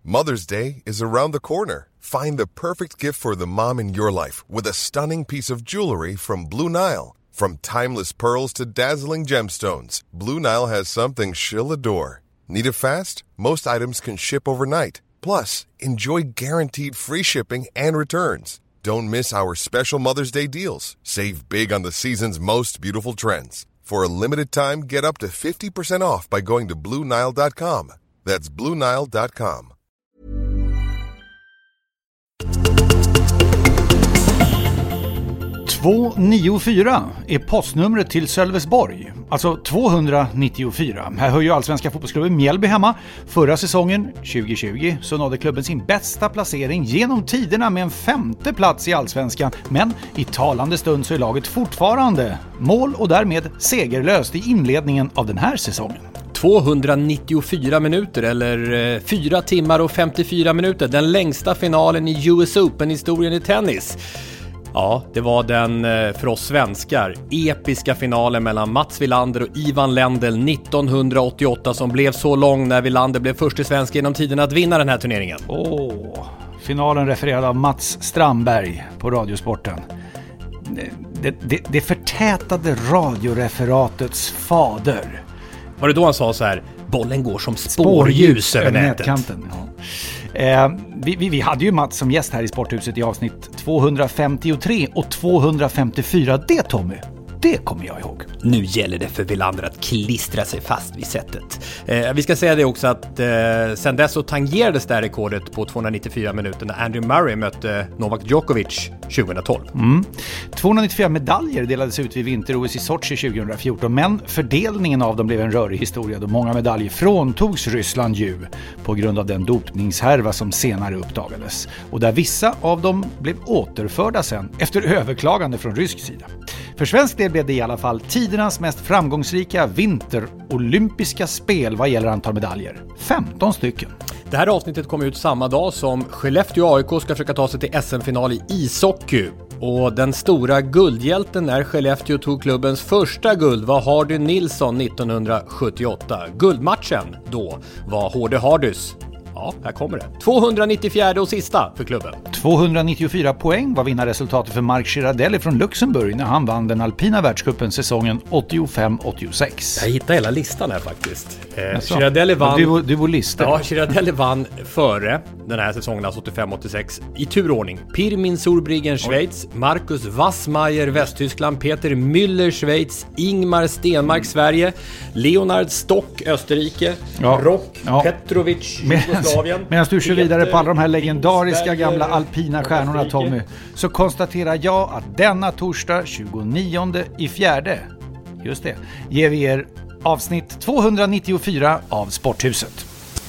Mother's Day is around the corner. Find the perfect gift for the mom in your life with a stunning piece of jewelry from Blue Nile. From timeless pearls to dazzling gemstones, Blue Nile has something she'll adore. Need it fast? Most items can ship overnight. Plus, enjoy guaranteed free shipping and returns. Don't miss our special Mother's Day deals. Save big on the season's most beautiful trends. For a limited time, get up to 50% off by going to BlueNile.com. That's BlueNile.com. ...294 är postnumret till Sölvesborg. Alltså 294. Här hör ju allsvenska fotbollsklubben Mjällby hemma. Förra säsongen, 2020, så nådde klubben sin bästa placering genom tiderna med en 5:e plats i allsvenskan. Men i talande stund så är laget fortfarande mål och därmed segerlöst i inledningen av den här säsongen. 294 minuter eller 4 timmar och 54 minuter. Den längsta finalen i US Open-historien i tennis. Ja, det var den för oss svenskar episka finalen mellan Mats Wilander och Ivan Lendl 1988 som blev så lång när Wilander blev först i svensk genom tiden att vinna den här turneringen. Finalen refererad av Mats Strandberg på Radiosporten. Det förtätade radioreferatets fader. Var det då han sa så här: bollen går som spårljus över nätkanten? Ja. Vi hade ju Mats som gäst här i Sporthuset i avsnitt 253 och 254. Det, Tommy, det kommer jag ihåg. Nu gäller det för Wilander att klistra sig fast vid sättet. Vi ska säga det också att sen dess så tangerades det här rekordet på 294 minuter när Andrew Murray mötte Novak Djokovic 2012. 294 medaljer delades ut vid vinter-OS i Sochi 2014, men fördelningen av dem blev en rörig historia då många medaljer fråntogs Ryssland ju på grund av den dopningshärva som senare uppdagades och där vissa av dem blev återförda sen efter överklagande från rysk sida. För svensk del blev det i alla fall tidernas mest framgångsrika vinterolympiska spel vad gäller antal medaljer. 15 stycken. Det här avsnittet kommer ut samma dag som Skellefteå AIK ska försöka ta sig till SM-final i ishockey. Och den stora guldhjälten när Skellefteå tog klubbens första guld var Hardy Nilsson 1978. Guldmatchen då var HD Hardys. Ja, här kommer det. 294 och sista för klubben. 294 poäng var vinnarresultatet för Marc Girardelli från Luxemburg när han vann den alpina världscupen säsongen 85-86. Jag hittade hela listan här faktiskt. Girardelli vann... Du var lista. Ja, Girardelli vann före den här säsongen, alltså 85-86. I turordning. Pirmin Surbriggen, Schweiz. Marcus Wassmeier, Västtyskland. Peter Müller, Schweiz. Ingmar Stenmark, Sverige. Leonard Stock, Österrike. Rock Petrovic, Medan du kör vidare på alla de här legendariska gamla alpina stjärnorna, Tommy, så konstaterar jag att denna torsdag 29/4, just det, ger vi er avsnitt 294 av Sporthuset.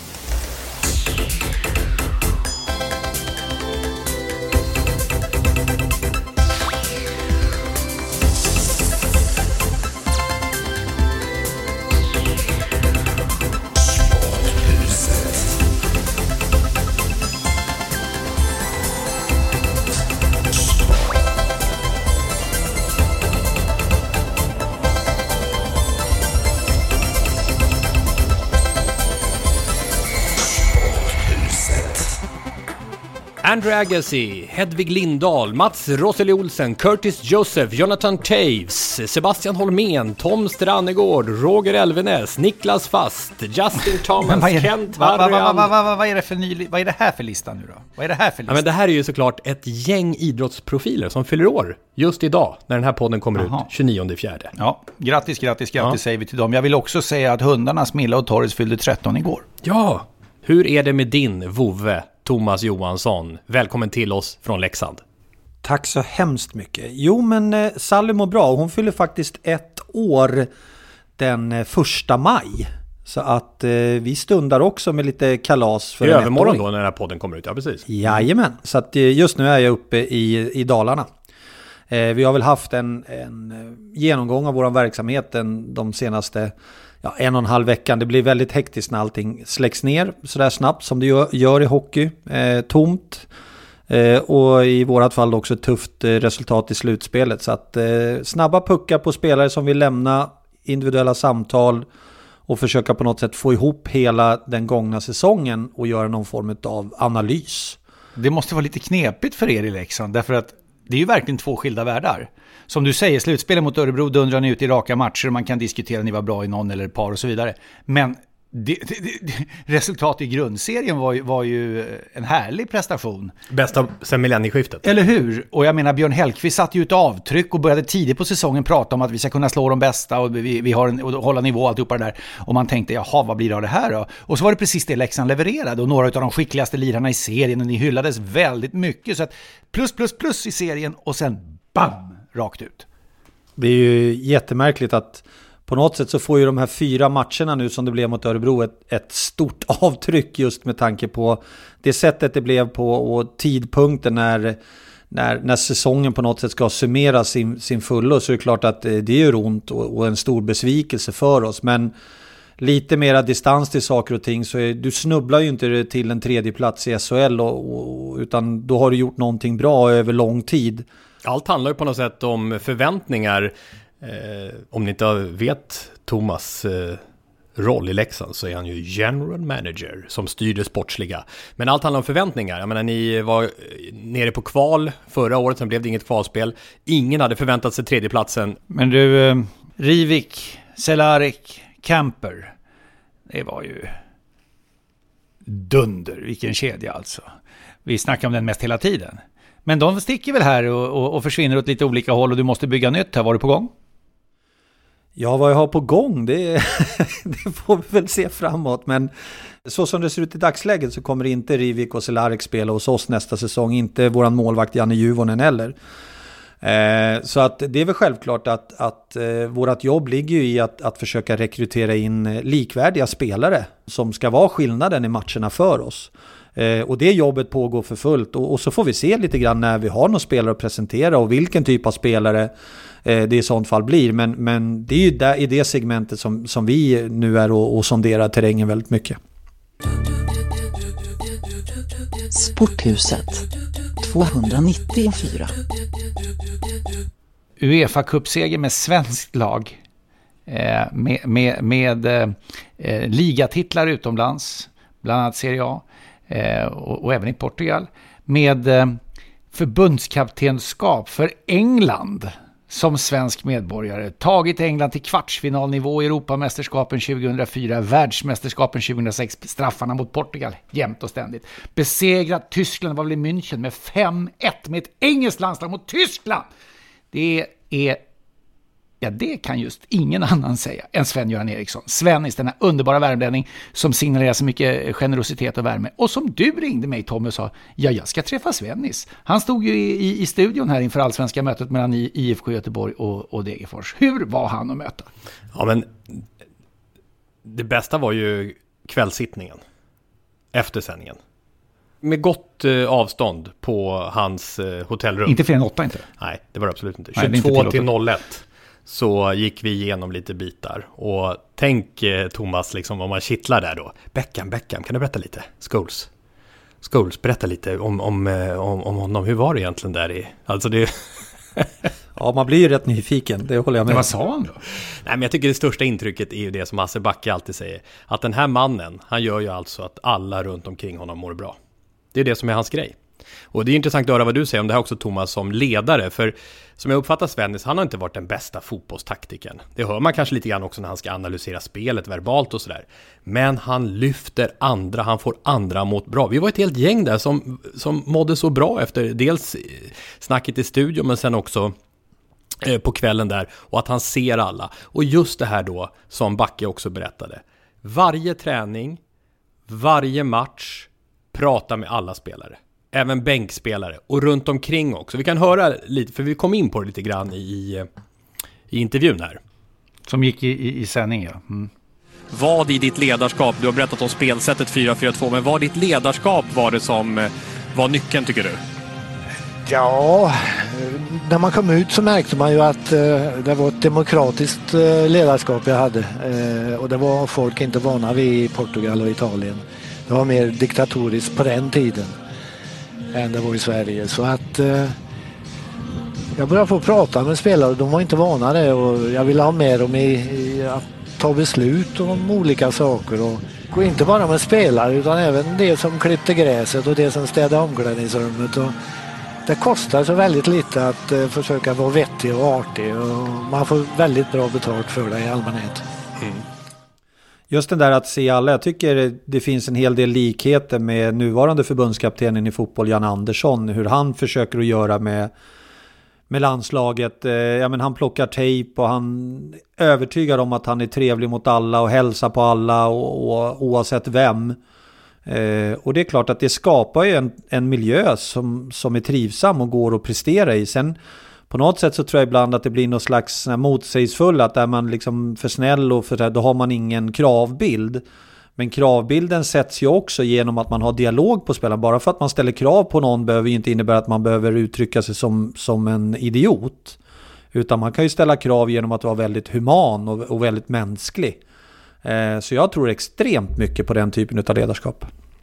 Andrew Agassi, Hedvig Lindahl, Mats Roseli Olsen, Curtis Joseph, Jonathan Taves, Sebastian Holmén, Tom Strannegård, Roger Elvenäs, Niklas Fast, Justin Thomas, Kent Harrian. Vad är det här för lista nu då? Vad är det här för lista? Ja, men det här är ju såklart ett gäng idrottsprofiler som fyller år just idag när den här podden kommer ut 29/4. Ja, grattis säger vi till dem. Jag vill också säga att hundarna Smilla och Torres fyllde 13 igår. Ja, hur är det med din vovve Thomas Johansson? Välkommen till oss från Leksand. Tack så hemskt mycket. Jo, men Sally mår bra. Hon fyller faktiskt 1 år den 1 maj. Så att vi stundar också med lite kalas för i övermorgon då när den här podden kommer ut, ja precis. Jajamän, så att just nu är jag uppe i Dalarna. Vi har väl haft en genomgång av vår verksamhet de senaste 1,5 veckan. Det blir väldigt hektiskt när allting släcks ner så där snabbt som det gör i hockey. Tomt. Och i vårat fall också ett tufft resultat i slutspelet. Så att snabba puckar på spelare som vill lämna, individuella samtal och försöka på något sätt få ihop hela den gångna säsongen och göra någon form av analys. Det måste vara lite knepigt för er i Leksand, därför att det är ju verkligen två skilda världar. Som du säger, slutspelet mot Örebro dundrar ni ut i raka matcher och man kan diskutera om ni var bra i någon eller ett par och så vidare. Men resultatet i grundserien var ju en härlig prestation. Bästa sen millennieskiftet. Eller hur? Och jag menar, Björn Hellkvist satte ju ett avtryck och började tidigt på säsongen prata om att vi ska kunna slå de bästa och vi har och hålla nivå och alltihopa det där. Och man tänkte, jaha, vad blir det av det här då? Och så var det precis det Leksand levererade och några av de skickligaste lirarna i serien och ni hyllades väldigt mycket. Så att plus i serien och sen bam, rakt ut. Det är ju jättemärkligt att på något sätt så får ju de här 4 matcherna nu som det blev mot Örebro ett stort avtryck just med tanke på det sättet det blev på och tidpunkten när säsongen på något sätt ska summera sin fullo, så är det klart att det gör ont och en stor besvikelse för oss. Men lite mera distans till saker och ting, så du snubblar ju inte till en 3:e plats i SHL utan då har du gjort någonting bra över lång tid. Allt handlar ju på något sätt om förväntningar. Om ni inte vet Thomas roll i Leksand så är han ju general manager som styr det sportsliga. Men allt handlar om förväntningar. Jag menar, ni var nere på kval förra året, sen blev det inget kvalspel. Ingen hade förväntat sig 3:e platsen. Men du, Rivik, Cehlarik, Camper, det var ju dunder. Vilken kedja alltså. Vi snackar om den mest hela tiden. Men de sticker väl här och försvinner åt lite olika håll och du måste bygga nytt här. Var du på gång? Ja, vad jag har på gång, det får vi väl se framåt. Men så som det ser ut i dagsläget så kommer inte Rivik och Cehlarik spela hos oss nästa säsong. Inte våran målvakt Janne Juvonen heller. Så att det är väl självklart att vårat jobb ligger ju i att försöka rekrytera in likvärdiga spelare som ska vara skillnaden i matcherna för oss. Och det jobbet pågår för fullt och så får vi se lite grann när vi har någon spelare att presentera och vilken typ av spelare det i sånt fall blir. Men det är ju där, i det segmentet som vi nu är och sonderar terrängen väldigt mycket. Sporthuset 294. UEFA-cupseger med svenskt lag med ligatitlar utomlands, bland annat Serie A och även i Portugal, med förbundskaptenskap för England som svensk medborgare, tagit England till kvartsfinalnivå i Europamästerskapen 2004, världsmästerskapen 2006, straffarna mot Portugal jämt och ständigt, besegrat Tyskland, var väl i München med 5-1 med ett engelskt landslag mot Tyskland. Det kan just ingen annan säga än Sven-Göran Eriksson. Svennis, den här underbara värmlänning som signalerar så mycket generositet och värme. Och som du ringde mig, Tommy, och sa, jag ska träffa Svennis. Han stod ju i studion här inför allsvenska mötet mellan IFK Göteborg och Degerfors. Hur var han att möta? Ja, men det bästa var ju kvällssittningen efter sändningen. Med gott avstånd på hans hotellrum. Inte fler än 8 inte? Nej, det var det absolut inte. 22-01 så gick vi igenom lite bitar. Och tänk Thomas, liksom, om man kittlar där då. Beckham, kan du berätta lite? Scholes, berätta lite om honom. Hur var det egentligen där i... Alltså det... Ja, man blir ju rätt nyfiken, det håller jag med. Vad sa han då? Nej, men jag tycker det största intrycket är ju det som Hasse Backe alltid säger. Att den här mannen, han gör ju alltså att alla runt omkring honom mår bra. Det är det som är hans grej. Och det är intressant att höra vad du säger om det här också, Thomas, som ledare. För som jag uppfattar Svennis, han har inte varit den bästa fotbollstaktiken. Det hör man kanske lite grann också när han ska analysera spelet verbalt och sådär. Men han lyfter andra, han får andra mot bra. Vi var ett helt gäng där som mådde så bra efter dels snacket i studion, men sen också på kvällen där. Och att han ser alla. Och just det här då, som Backe också berättade. Varje träning, varje match, prata med alla spelare. Även bänkspelare. Och runt omkring också. Vi kan höra lite, för vi kom in på det lite grann i intervjun här. Som gick i sändning, ja. Mm. Vad i ditt ledarskap, du har berättat om spelsättet 4-4-2, men vad ditt ledarskap var det som var nyckeln, tycker du? Ja, när man kom ut så märkte man ju att det var ett demokratiskt ledarskap jag hade. Och det var folk inte vana vid i Portugal och Italien. Det var mer diktatoriskt på den tiden än det var i Sverige. Så att jag började få prata med spelare och de var inte vana det. Och jag ville ha med dem ta beslut om olika saker och inte bara med spelare utan även det som klippte gräset och det som städade omklädningsrummet. Och det kostar så väldigt lite att försöka vara vettig och artig och man får väldigt bra betalt för det i allmänhet. Just den där att se alla, jag tycker det finns en hel del likheter med nuvarande förbundskaptenen i fotboll, Jan Andersson, hur han försöker att göra med landslaget. Ja, men han plockar tejp och han övertygar om att han är trevlig mot alla och hälsar på alla och oavsett vem. Och det är klart att det skapar ju en miljö som är trivsam och går att prestera i. Sen på något sätt så tror jag ibland att det blir något slags motsägelsefull, att är man liksom för snäll och då har man ingen kravbild. Men kravbilden sätts ju också genom att man har dialog på spelaren. Bara för att man ställer krav på någon behöver ju inte innebära att man behöver uttrycka sig som en idiot. Utan man kan ju ställa krav genom att vara väldigt human och väldigt mänsklig. Så jag tror extremt mycket på den typen av ledarskap.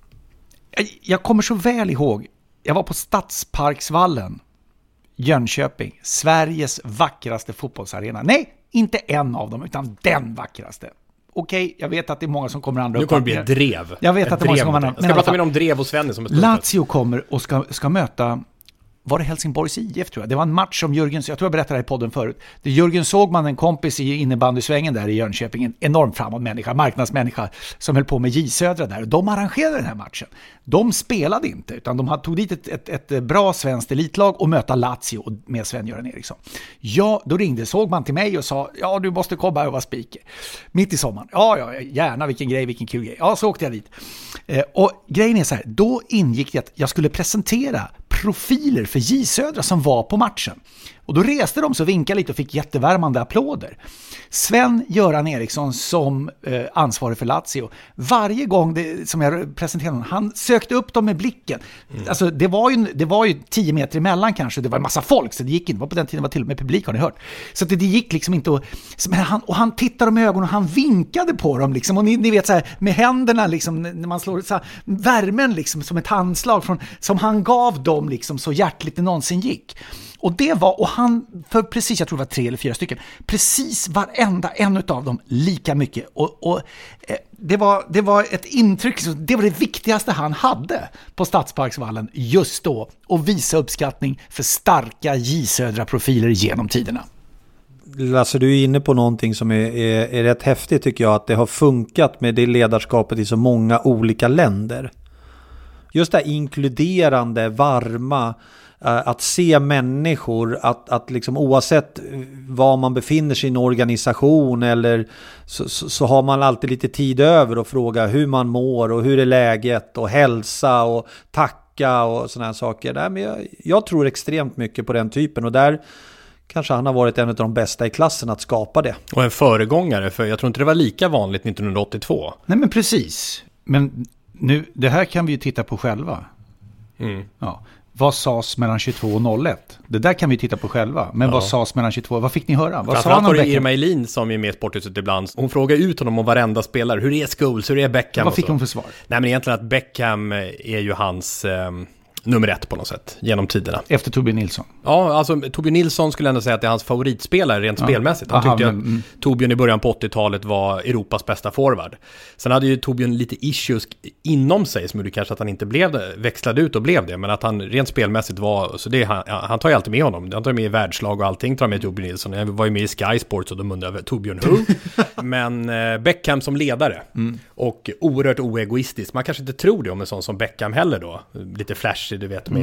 Jag kommer så väl ihåg, jag var på Stadsparksvallen, Jönköping, Sveriges vackraste fotbollsarena. Nej, inte en av dem, utan den vackraste. Okej, jag vet att det är många som kommer andra. Nu kommer det bli ett drev. Jag vet att det är många som kommer andra. Jag ska prata mer om drev och Svenny som ett Lazio kommer och ska möta, var det Helsingborgs IF tror jag. Det var en match som Jürgen, jag tror jag berättade det i podden förut. Jürgen Sågman, en kompis i innebandysvängen där i Jönköping, en enormt framåt människa, marknadsmänniska som höll på med J Södra där. Och de arrangerade den här matchen. De spelade inte, utan de tog dit ett bra svenskt elitlag och möta Lazio med Sven-Göran Eriksson. Ja, då ringde Sågman till mig och sa, ja du måste komma och vara speaker. Mitt i sommaren. Ja, gärna, vilken kul grej. Ja, så åkte jag dit. Och grejen är så här, då ingick det att jag skulle presentera profiler för J Södra som var på matchen. Och då reste de så vinkade lite och fick jättevärmande applåder. Sven-Göran Eriksson som ansvarig för Lazio, varje gång som jag presenterade honom, han sökte upp dem med blicken. Alltså det var ju 10 meter emellan kanske, det var en massa folk så det gick inte, var på den tiden var till och med publik, har ni hört. Så det gick liksom inte han tittade med ögonen och han vinkade på dem liksom, och ni vet så här med händerna liksom, när man slår så här, värmen liksom som ett handslag som han gav dem liksom så hjärtligt det någonsin gick. Och det var, och han, för precis, jag tror det var 3 eller 4 stycken, precis varenda en av dem lika mycket. Och det var ett intryck, det var det viktigaste han hade på Stadsparksvallen just då. Och visa uppskattning för starka J-Södra-profiler genom tiderna. Lasse, du är inne på någonting som är rätt häftigt tycker jag, att det har funkat med det ledarskapet i så många olika länder. Just det inkluderande, varma, att se människor, att liksom oavsett var man befinner sig i en organisation eller så har man alltid lite tid över att fråga hur man mår och hur är läget och hälsa och tacka och såna här saker. Nej, men jag tror extremt mycket på den typen, och där kanske han har varit en av de bästa i klassen att skapa det. Och en föregångare, för jag tror inte det var lika vanligt 1982. Nej men precis. Men nu, det här kan vi ju titta på själva. Ja. Vad sades mellan 22 och 01? Det där kan vi titta på själva. Men vad sades mellan 22? Vad fick ni höra? Vad sa han om var det Beckham? Irma Elin som är med i Sporthuset ibland. Hon frågar ut honom om varenda spelare. Hur är Scholes? Hur är Beckham? Vad fick hon för svar? Nej, men egentligen att Beckham är ju hans nummer 1 på något sätt genom tiderna. Efter Torbjörn Nilsson? Ja, alltså Torbjörn Nilsson skulle ändå säga att det är hans favoritspelare rent spelmässigt. Han tyckte att Torbjörn i början på 80-talet var Europas bästa forward. Sen hade ju Torbjörn lite issues inom sig som gjorde kanske att han inte växlade ut och blev det. Men att han rent spelmässigt var, så det, han tar ju alltid med honom. Han tar med i världslag och allting, tar med Torbjörn Nilsson. Jag var ju med i Sky Sports och de undrade Torbjörn who? Men Beckham som ledare och oerhört oegoistisk. Man kanske inte tror det om en sån som Beckham heller då. Lite flashig, du vet,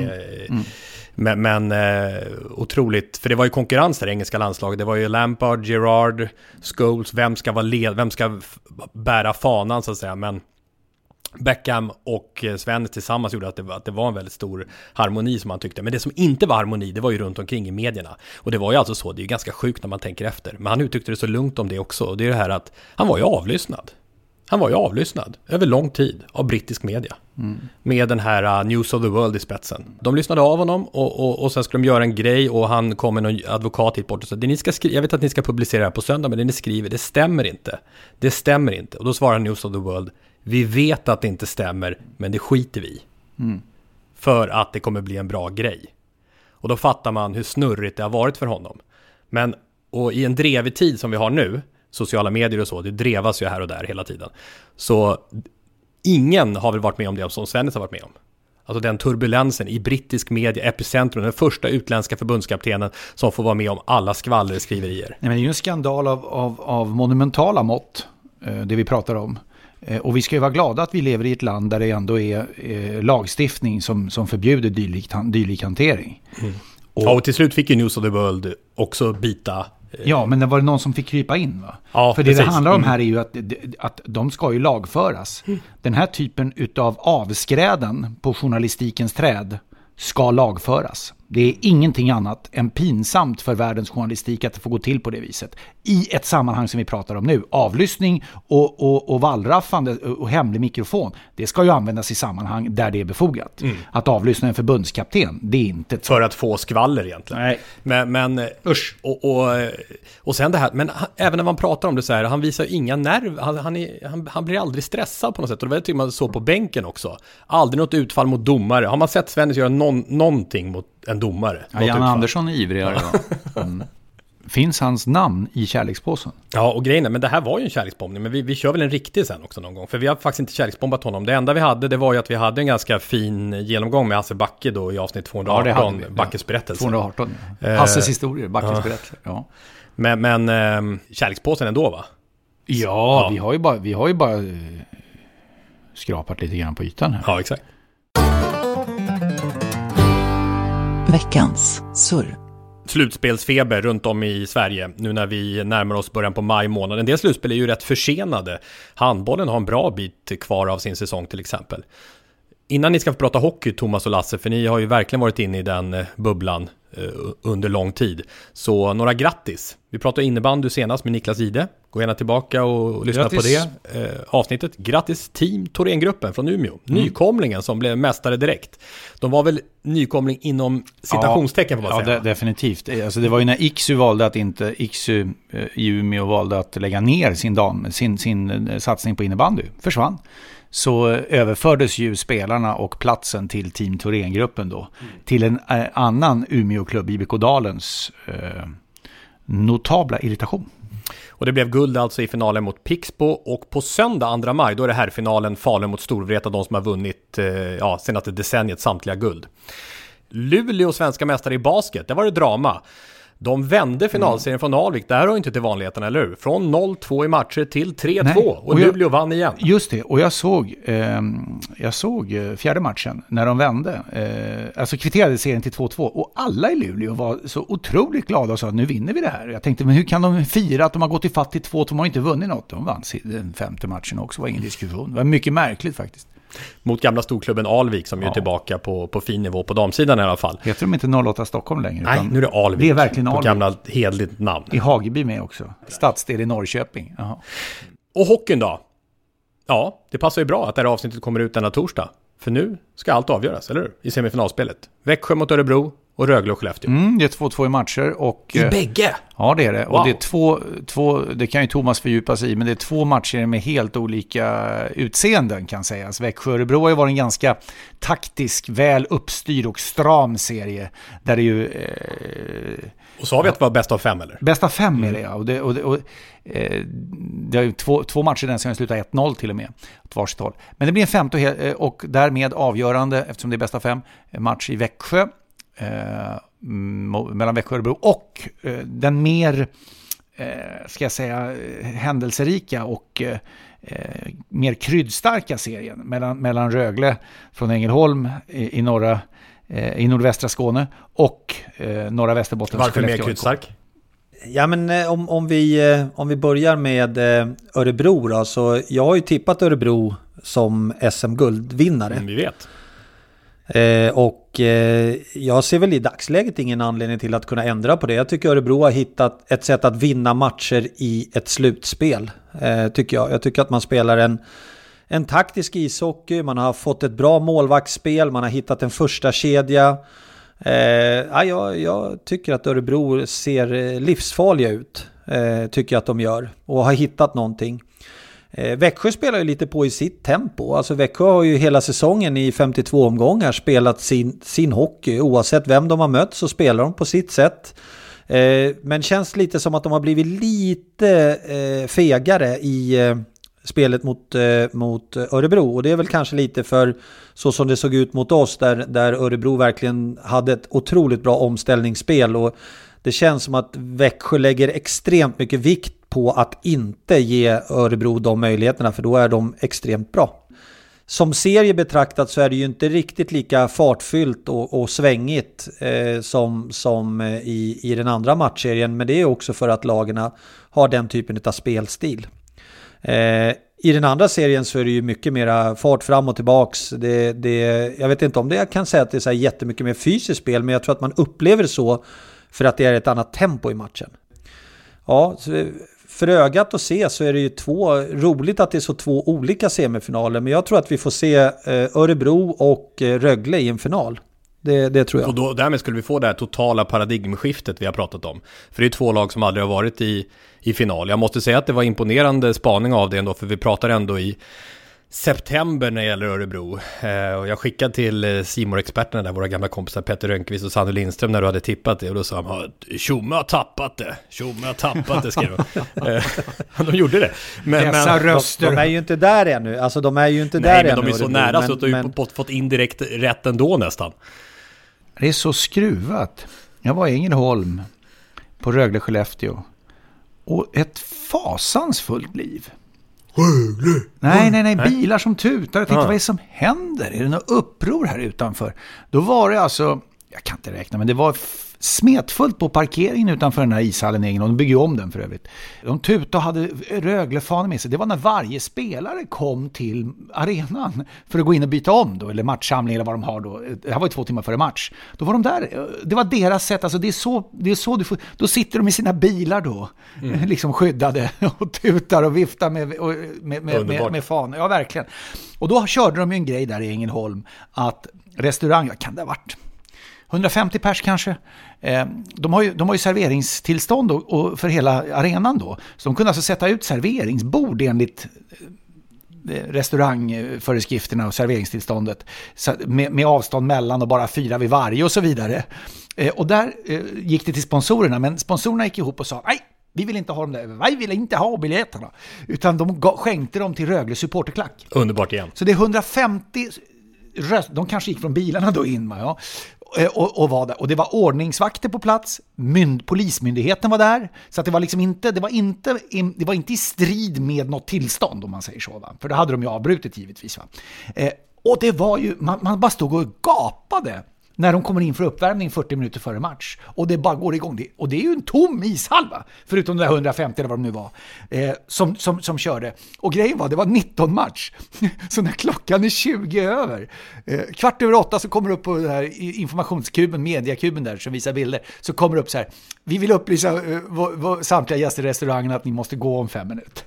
men otroligt, för det var ju konkurrens där i engelska landslaget. Det var ju Lampard, Gerrard, Scholes, vem ska bära fanan så att säga, men Beckham och Sven tillsammans gjorde att det var en väldigt stor harmoni som man tyckte. Men det som inte var harmoni, det var ju runt omkring i medierna. Och det var ju alltså så, det är ju ganska sjukt när man tänker efter. Men han uttryckte det så lugnt om det också. Och det är det här att han var ju avlyssnad. Han var ju avlyssnad över lång tid av brittisk media. Med den här News of the World i spetsen. De lyssnade av honom och sen skulle de göra en grej och han kom med en advokat hit bort och sa, det ni ska jag vet att ni ska publicera det här på söndag, men det ni skriver, det stämmer inte. Det stämmer inte. Och då svarar News of the World, vi vet att det inte stämmer, men det skiter vi. För att det kommer bli en bra grej. Och då fattar man hur snurrigt det har varit för honom. Och i en drevig tid som vi har nu, sociala medier och så. Det drevas ju här och där hela tiden. Så ingen har väl varit med om det som Svennis har varit med om. Alltså den turbulensen i brittisk media, epicentrum, den första utländska förbundskaptenen som får vara med om alla skvallerskriverier. Nej, men det är ju en skandal av monumentala mått, det vi pratar om. Och vi ska ju vara glada att vi lever i ett land där det ändå är lagstiftning som förbjuder dylik hantering. Mm. Och till slut fick ju News of the World också bita. Ja, men det var det någon som fick krypa in, va? Ja, för det handlar om här är ju att de ska ju lagföras. Den här typen utav avskräden på journalistikens träd ska lagföras. Det är ingenting annat än pinsamt för världens journalistik att det får gå till på det viset. I ett sammanhang som vi pratar om nu. Avlyssning och wallraffande och hemlig mikrofon. Det ska ju användas i sammanhang där det är befogat. Att avlyssna en förbundskapten, det är inte... För att få skvaller egentligen. Nej. Men usch. Och sen det här, men även när man pratar om det så här, han visar ju inga nerv. Han blir aldrig stressad på något sätt. Och det var det man så på bänken också. Aldrig något utfall mot domare. Har man sett Svennis göra någonting mot en domare? Ja, Jan Andersson är ivrigare. Finns hans namn i kärlekspåsen? Ja, och grejen är, men det här var ju en kärleksbombning. Men vi kör väl en riktig sen också någon gång. För vi har faktiskt inte kärleksbombat honom. Det enda vi hade, det var ju att vi hade en ganska fin genomgång med Hasse Backe då i avsnitt 218. Ja, Backes berättelse. 218. Hasses historier, Backes berättelse. Ja. Men kärlekspåsen ändå, va? Ja, vi har ju bara skrapat lite grann på ytan här. Ja, exakt. Veckans surr. Slutspelsfeber runt om i Sverige nu när vi närmar oss början på maj månad. En del slutspel är ju rätt försenade. Handbollen har en bra bit kvar av sin säsong till exempel. Innan ni ska få prata hockey, Thomas och Lasse, för ni har ju verkligen varit inne i den bubblan under lång tid. Så några grattis. Vi pratade innebandy senast med Niklas Ide. Gå gärna tillbaka och lyssna på det avsnittet. Grattis Team Thorengruppen från Umeå. Nykomlingen som blev mästare direkt. De var väl nykomling inom citationstecken på man säga. Ja, definitivt. Alltså det var ju när Iksu valde att inte Iksu i Umeå valde att lägga ner sin satsning på innebandy. Försvann. Så överfördes ju spelarna och platsen till Team Thorengruppen då. Till en annan Umeå-klubb, IBK Dalens notabla irritation. Och det blev guld alltså i finalen mot Pixbo, och på söndag 2 maj då är det här finalen Falun mot Storvreta, de som har vunnit senaste decenniet samtliga guld. Luleå svenska mästare i basket, det var det drama. De vände finalserien från Alvik, där har inte till vanligheterna, eller hur? Från 0-2 i matcher till 3-2 och Luleå vann igen. Just det, och jag såg fjärde matchen när de vände. Alltså kvitterade serien till 2-2, och alla i Luleå var så otroligt glada och sa att nu vinner vi det här. Jag tänkte, men hur kan de fira att de har gått i fatt till 2-2? De har inte vunnit något. De vann den 5:e matchen också, var ingen diskussion. Det var mycket märkligt faktiskt. Mot gamla storklubben Alvik som är tillbaka på fin nivå på damsidan i alla fall. Heter de inte 08 Stockholm längre? Nej, nu är det Alvik. Det är verkligen Alvik. På gamla hedligt namn. I Hageby med också. Stadsdel i Norrköping. Aha. Och hockeyn då? Ja, det passar ju bra att det här avsnittet kommer ut denna torsdag. För nu ska allt avgöras, eller hur? I semifinalspelet. Växjö mot Örebro och Rögle och Skellefteå. Det är 2-2 i matcher. Och, i bägge? Ja, det är det. Wow. Och det är två, det kan ju Thomas fördjupa sig i, men det är 2 matcher med helt olika utseenden kan sägas. Växjö och Örebro har ju varit en ganska taktisk, väl uppstyrd och stram serie. Där det ju... och så har vi att det var bäst av 5, eller? Bäst av 5 är det, ja. Och det är ju två matcher den som slutar 1-0 till och med. Åt varsitt håll. Men det blir en 5:e och därmed avgörande, eftersom det är bäst av 5, match i Växjö. Mellan Växjö och Örebro, och den mer ska jag säga händelserika och mer kryddstarka serien mellan Rögle från Ängelholm i nordvästra Skåne och norra Västerbotten. Varför mer kryddstark? Ja, men om vi börjar med Örebro då, så jag har ju tippat Örebro som SM-guldvinnare. Vi vet. Och jag ser väl i dagsläget ingen anledning till att kunna ändra på det. Jag tycker Örebro har hittat ett sätt att vinna matcher i ett slutspel, tycker jag. Jag tycker att man spelar en taktisk ishockey, man har fått ett bra målvaktsspel, man har hittat en första kedja. Jag tycker att Örebro ser livsfarliga ut, tycker jag att de gör, och har hittat någonting. Växjö spelar ju lite på i sitt tempo. Alltså Växjö har ju hela säsongen i 52 omgångar spelat sin hockey. Oavsett vem de har mött så spelar de på sitt sätt. Men känns lite som att de har blivit lite fegare i spelet mot Örebro. Och det är väl kanske lite för så som det såg ut mot oss där Örebro verkligen hade ett otroligt bra omställningsspel. Och det känns som att Växjö lägger extremt mycket vikt på att inte ge Örebro de möjligheterna, för då är de extremt bra. Som serie betraktat så är det ju inte riktigt lika fartfyllt och svängigt som i den andra matchserien, men det är också för att lagarna har den typen av spelstil. I den andra serien så är det ju mycket mer fart fram och tillbaks. Jag vet inte om det jag kan säga att det är så här jättemycket mer fysiskt spel, men jag tror att man upplever det så för att det är ett annat tempo i matchen. Ja, för ögat att se så är det ju roligt att det är så två olika semifinaler, men jag tror att vi får se Örebro och Rögle i en final. Det tror jag. Och därmed skulle vi få det här totala paradigmskiftet vi har pratat om. För det är två lag som aldrig har varit i final. Jag måste säga att det var imponerande spaning av det ändå, för vi pratar ändå i september när det gäller Örebro. Och jag skickade till C-more-experterna där, våra gamla kompisar Petter Rönnqvist och Sanne Lindström, när du hade tippat det. Och då sa de, Tjomme har tappat det, skrev de. De gjorde det. Men de är ju inte där ännu. Alltså de är ju inte Nej, där men ännu. De är så nära så att de har fått indirekt rätt ändå nästan. Det är så skruvat. Jag var i Ängelholm på Rögle-Skellefteå. Och ett fasansfullt liv. Nej, bilar som tutar. Jag tänkte, vad är det som händer? Är det något uppror här utanför? Då var det alltså, jag kan inte räkna, men det var smetfullt på parkeringen utanför den här ishallen egen, och de bygger om den för övrigt. De tutade och hade Rögle-fanen med sig. Det var när varje spelare kom till arenan för att gå in och byta om då, eller matchsamling eller vad de har då. Det här var ju 2 timmar före match. Då var de där. Det var deras sätt. Alltså det är så du får, då sitter de i sina bilar då, liksom skyddade, och tutar och viftar med fan. Ja, verkligen. Och då körde de ju en grej där i Ängelholm, att restaurang, kan det ha varit 150 pers kanske. De har ju serveringstillstånd och för hela arenan då. Så de kunde alltså sätta ut serveringsbord enligt restaurangföreskrifterna och serveringstillståndet med avstånd mellan och bara 4 vid varje och så vidare. Och där gick det till sponsorerna, men sponsorerna gick ihop och sa, nej, vi vill inte ha dem där. Vi vill inte ha biljetterna. Utan de skänkte dem till Rögle supporterklack. Underbart igen. Så det är 150 de kanske gick från bilarna då in, ja. Och var där. Och det var ordningsvakter på plats, polismyndigheten var där, så att det var liksom inte, det var inte i strid med något tillstånd, om man säger så, va? För det hade de ju avbrutit givetvis, va? Och det var ju, man bara stod och gapade när de kommer in för uppvärmning 40 minuter före match. Och det bara går igång. Och det är ju en tom ishalva, förutom de där 150 eller vad de nu var, som körde. Och grejen var, det var 19 match. Så när klockan är 20 över, 7:15 så kommer det upp på den här informationskuben, mediakuben där som visar bilder, så kommer det upp så här: vi vill upplysa samtliga gäster i restaurangen att ni måste gå om 5 minuter.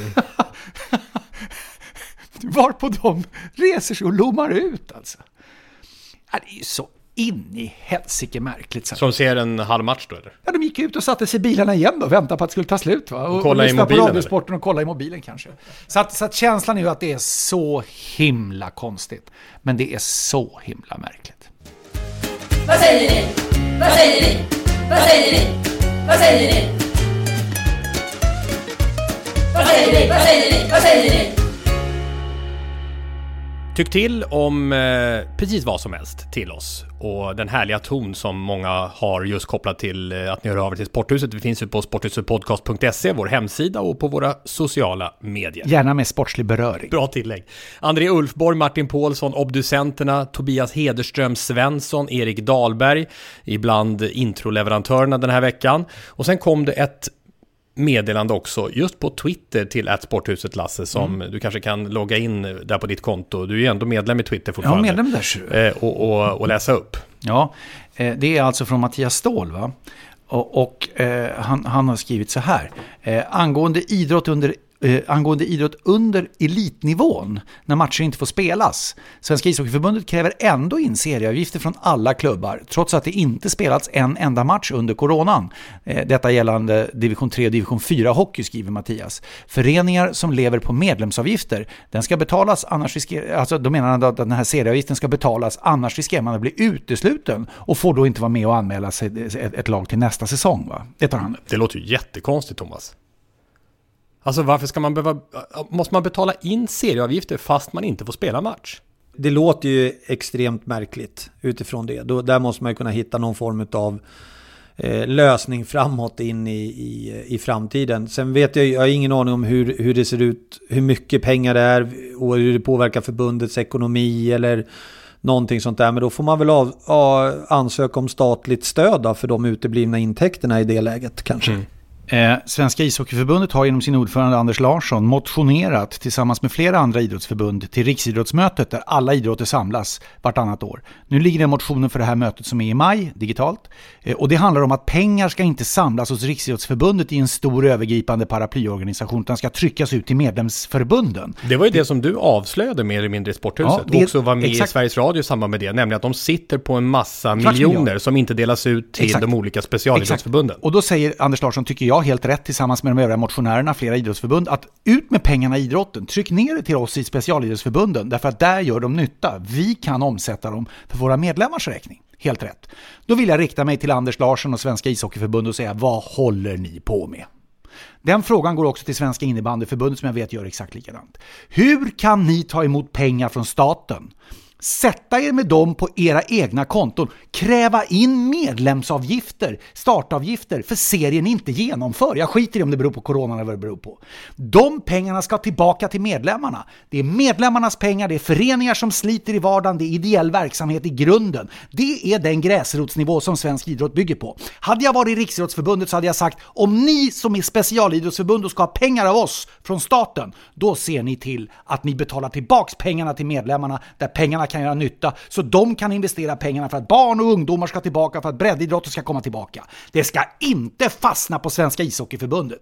Varpå de reser sig och lommar ut, alltså. Det är ju så in i helsike märkligt. Som ser en halv match då, eller? Ja, de gick ut och satte sig i bilarna igen då, väntade på att det skulle ta slut, va? Och kolla i mobilen, på radiosporten och kolla i mobilen kanske. Så att känslan är ju att det är så himla konstigt. Men det är så himla märkligt. Vad säger ni? Vad säger ni? Vad säger ni? Vad säger ni? Vad säger ni? Vad säger ni? Vad säger ni? Tyck till om precis vad som helst till oss, och den härliga ton som många har just kopplat till att ni hör över till Sporthuset. Vi finns ju på sporthusetpodcast.se, vår hemsida, och på våra sociala medier. Gärna med sportslig beröring. Bra tillägg. André Ulfborg, Martin Paulsson, obducenterna, Tobias Hederström Svensson, Erik Dahlberg, ibland introleverantörerna den här veckan. Och sen kom det ett meddelande också just på Twitter till @sporthuset, Lasse, som du kanske kan logga in där på ditt konto. Du är ju ändå medlem i Twitter fortfarande. Ja, medlem där. Och läsa upp. Ja, det är alltså från Mattias Ståhl, va? Och han har skrivit så här. Angående idrott under angående idrott under elitnivån när matcher inte får spelas. Svenska ishockeyförbundet kräver ändå in serieavgifter från alla klubbar trots att det inte spelats en enda match under coronan. Detta gällande division 3 och division 4 hockey, skriver Mattias. Föreningar som lever på medlemsavgifter, den ska betalas, annars då menar han att den här serieavgiften ska betalas, annars riskerar man att bli utesluten och får då inte vara med och anmäla sig ett lag till nästa säsong. Va? Det tar han. Det låter ju jättekonstigt, Thomas. Alltså varför ska måste man betala in serieavgifter fast man inte får spela match? Det låter ju extremt märkligt utifrån det. Där måste man ju kunna hitta någon form av lösning framåt in i framtiden. Sen vet jag har ingen aning om hur det ser ut, hur mycket pengar det är och hur det påverkar förbundets ekonomi eller någonting sånt där. Men då får man väl ansöka om statligt stöd då för de uteblivna intäkterna i det läget kanske. Svenska ishockeyförbundet har genom sin ordförande Anders Larsson motionerat tillsammans med flera andra idrottsförbund till riksidrottsmötet där alla idrotter samlas vartannat år. Nu ligger det motionen för det här mötet som är i maj digitalt och det handlar om att pengar ska inte samlas hos riksidrottsförbundet i en stor övergripande paraplyorganisation utan ska tryckas ut till medlemsförbunden. Det var ju det som du avslöjade mer eller mindre i Sporthuset och också var med i Sveriges Radio i samband med det, nämligen att de sitter på en massa miljoner som inte delas ut till de olika specialidrottsförbunden. Och då säger Anders Larsson, tycker jag helt rätt tillsammans med de övriga motionärerna, flera idrottsförbund, att ut med pengarna i idrotten, tryck ner det till oss i specialidrottsförbunden därför att där gör de nytta. Vi kan omsätta dem för våra medlemmars räkning. Helt rätt. Då vill jag rikta mig till Anders Larsson och Svenska ishockeyförbund och säga, vad håller ni på med? Den frågan går också till Svenska innebandyförbundet som jag vet gör exakt likadant. Hur kan ni ta emot pengar från staten? Sätta er med dem på era egna konton. Kräva in medlemsavgifter, startavgifter för serien inte genomför. Jag skiter i om det beror på corona eller vad det beror på. De pengarna ska tillbaka till medlemmarna. Det är medlemmarnas pengar, det är föreningar som sliter i vardagen, det är ideell verksamhet i grunden. Det är den gräsrotsnivå som svensk idrott bygger på. Hade jag varit i Riksidrottsförbundet så hade jag sagt, om ni som är specialidrottsförbund och ska ha pengar av oss från staten, då ser ni till att ni betalar tillbaks pengarna till medlemmarna där pengarna kan göra nytta så de kan investera pengarna för att barn och ungdomar ska tillbaka, för att breddidrotten ska komma tillbaka. Det ska inte fastna på Svenska ishockeyförbundet.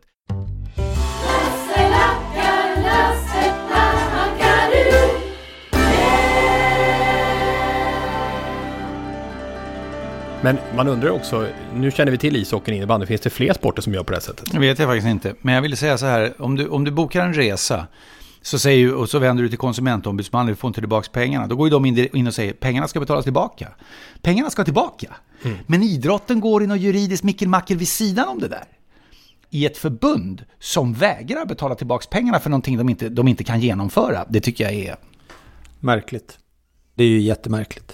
Men man undrar också, nu känner vi till ishockeyn innebandy, finns det fler sporter som gör på det sättet? Det vet jag faktiskt inte, men jag vill säga så här, om du bokar en resa så säger, och så vänder du till konsumentombudsmannen, du får inte tillbaka pengarna. Då går ju de in och säger, pengarna ska betalas tillbaka. Pengarna ska tillbaka. Men idrotten går in och juridiskt mickelmackel vid sidan om det där. I ett förbund som vägrar betala tillbaka pengarna för någonting de inte kan genomföra. Det tycker jag är märkligt. Det är ju jättemärkligt.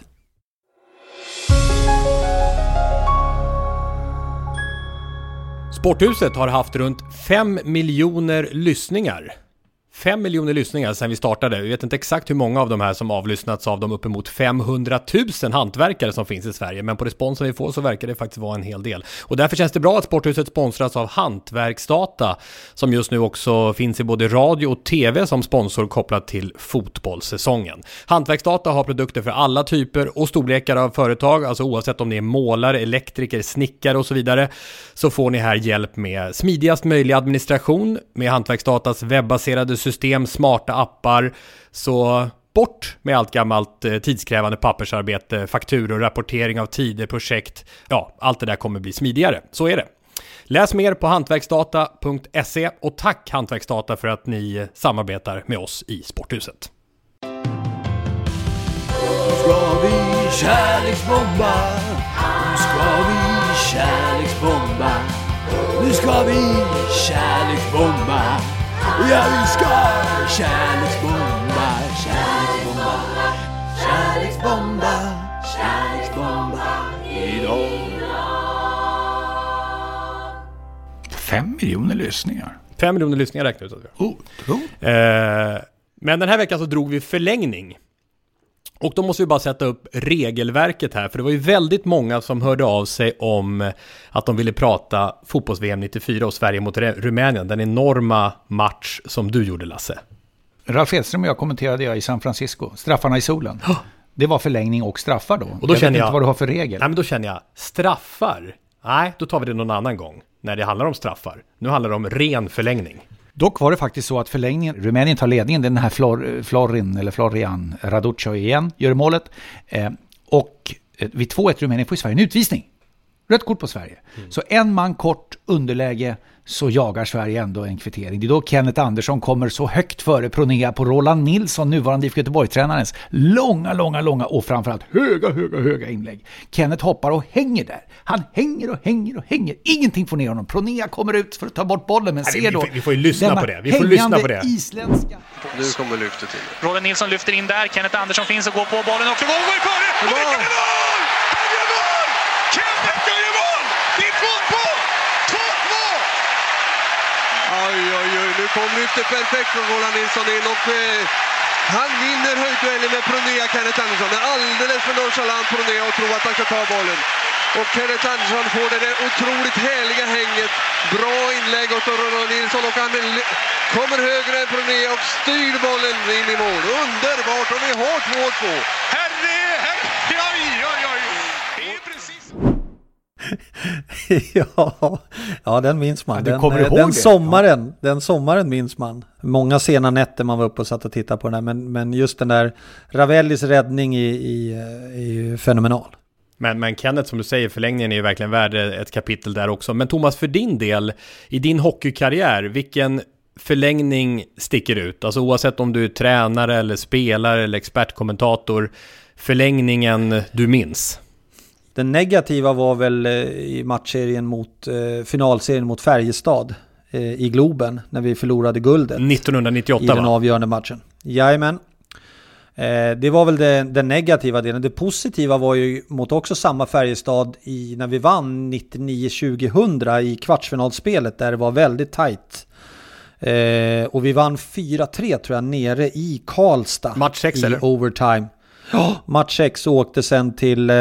Sporthuset har haft runt 5 miljoner lyssningar. 5 miljoner lyssningar sedan vi startade. Vi vet inte exakt hur många av de här som avlyssnats av de uppemot 500 000 hantverkare som finns i Sverige. Men på responsen vi får så verkar det faktiskt vara en hel del. Och därför känns det bra att Sporthuset sponsras av Hantverksdata som just nu också finns i både radio och tv som sponsor kopplat till fotbollssäsongen. Hantverksdata har produkter för alla typer och storlekar av företag. Alltså oavsett om ni är målare, elektriker, snickare och så vidare så får ni här hjälp med smidigast möjliga administration med Hantverksdatas webbaserade system, smarta appar, så bort med allt gammalt tidskrävande pappersarbete, fakturor, rapportering av tider, projekt. Ja, allt det där kommer bli smidigare. Så är det. Läs mer på hantverksdata.se och tack Hantverksdata för att ni samarbetar med oss i Sporthuset. Ska vi kärleksbomba? Nu ska vi kärleksbomba. Nu ska vi kärleksbomba. Ja, vi ska kärleksbomba, kärleksbomba, kärleksbomba, kärleksbomba idag. 5 miljoner lyssningar. 5 miljoner lyssningar räknar ut att vi har. Men den här veckan så drog vi förlängning. Och då måste vi bara sätta upp regelverket här. För det var ju väldigt många som hörde av sig om att de ville prata fotbolls-VM 94 och Sverige mot Rumänien. Den enorma match som du gjorde, Lasse. Ralf Edström och jag kommenterade i San Francisco. Straffarna i solen. Det var förlängning och straffar då. Och då känner jag inte vad du har för regel. Nej, men då känner jag straffar. Nej, då tar vi det någon annan gång. När det handlar om straffar. Nu handlar det om ren förlängning. Dock var det faktiskt så att förlängningen, Rumänien tar ledningen, den här Florian Raduccio igen gör målet. Och vid 2-1 Rumänien får Sverige en utvisning. Rött kort på Sverige. Så en man kort underläge så jagar Sverige ändå en kvittering. Det är då Kenneth Andersson kommer så högt före Pronea på Roland Nilsson, nuvarande IFK Göteborg-tränarens långa och framförallt höga inlägg. Kenneth hoppar och hänger där. Han hänger. Ingenting får ner honom. Pronea kommer ut för att ta bort bollen, men ser då... Vi får ju lyssna på det. Vi får lyssna på det. Isländska. Nu kommer lyftet till. Roland Nilsson lyfter in där. Kenneth Andersson finns och går på bollen också. Går i före! Och det kan mål! Kenneth gör ju mål! Det är 2-2! 2-2! Oj, nu kom lyftet perfekt från Roland Nilsson in och han vinner höjdduellen med Pronea, Kenneth Andersson. Det är alldeles för nonchalant Pronea och tror att han ska ta bollen. Och Kenneth Andersson får det där otroligt härliga hänget. Bra inlägg åt Roland Nilsson och han kommer högre än Pronea och styr bollen in i mål. Underbart, och vi har 2-2. Herre, oj. Det är precis... Ja, den minns man. Den sommaren minns man. Många sena nätter man var uppe och satt och tittade på den här. Men just den där Ravellis räddning är fenomenal. Men Kenneth, som du säger, förlängningen är ju verkligen värd ett kapitel där också. Men Thomas, för din del, i din hockeykarriär, vilken förlängning sticker ut? Alltså oavsett om du är tränare eller spelare eller expertkommentator, förlängningen du minns? Den negativa var väl i matchserien mot finalserien mot Färjestad i Globen när vi förlorade guldet 1998 i den avgörande matchen. Jajamän. Det var väl den negativa delen. Det positiva var ju mot också samma Färjestad när vi vann 99-2000 i kvartsfinalspelet där det var väldigt tajt. Och vi vann 4-3 tror jag nere i Karlstad. Match 6 eller? Overtime. Ja, match 6 åkte sen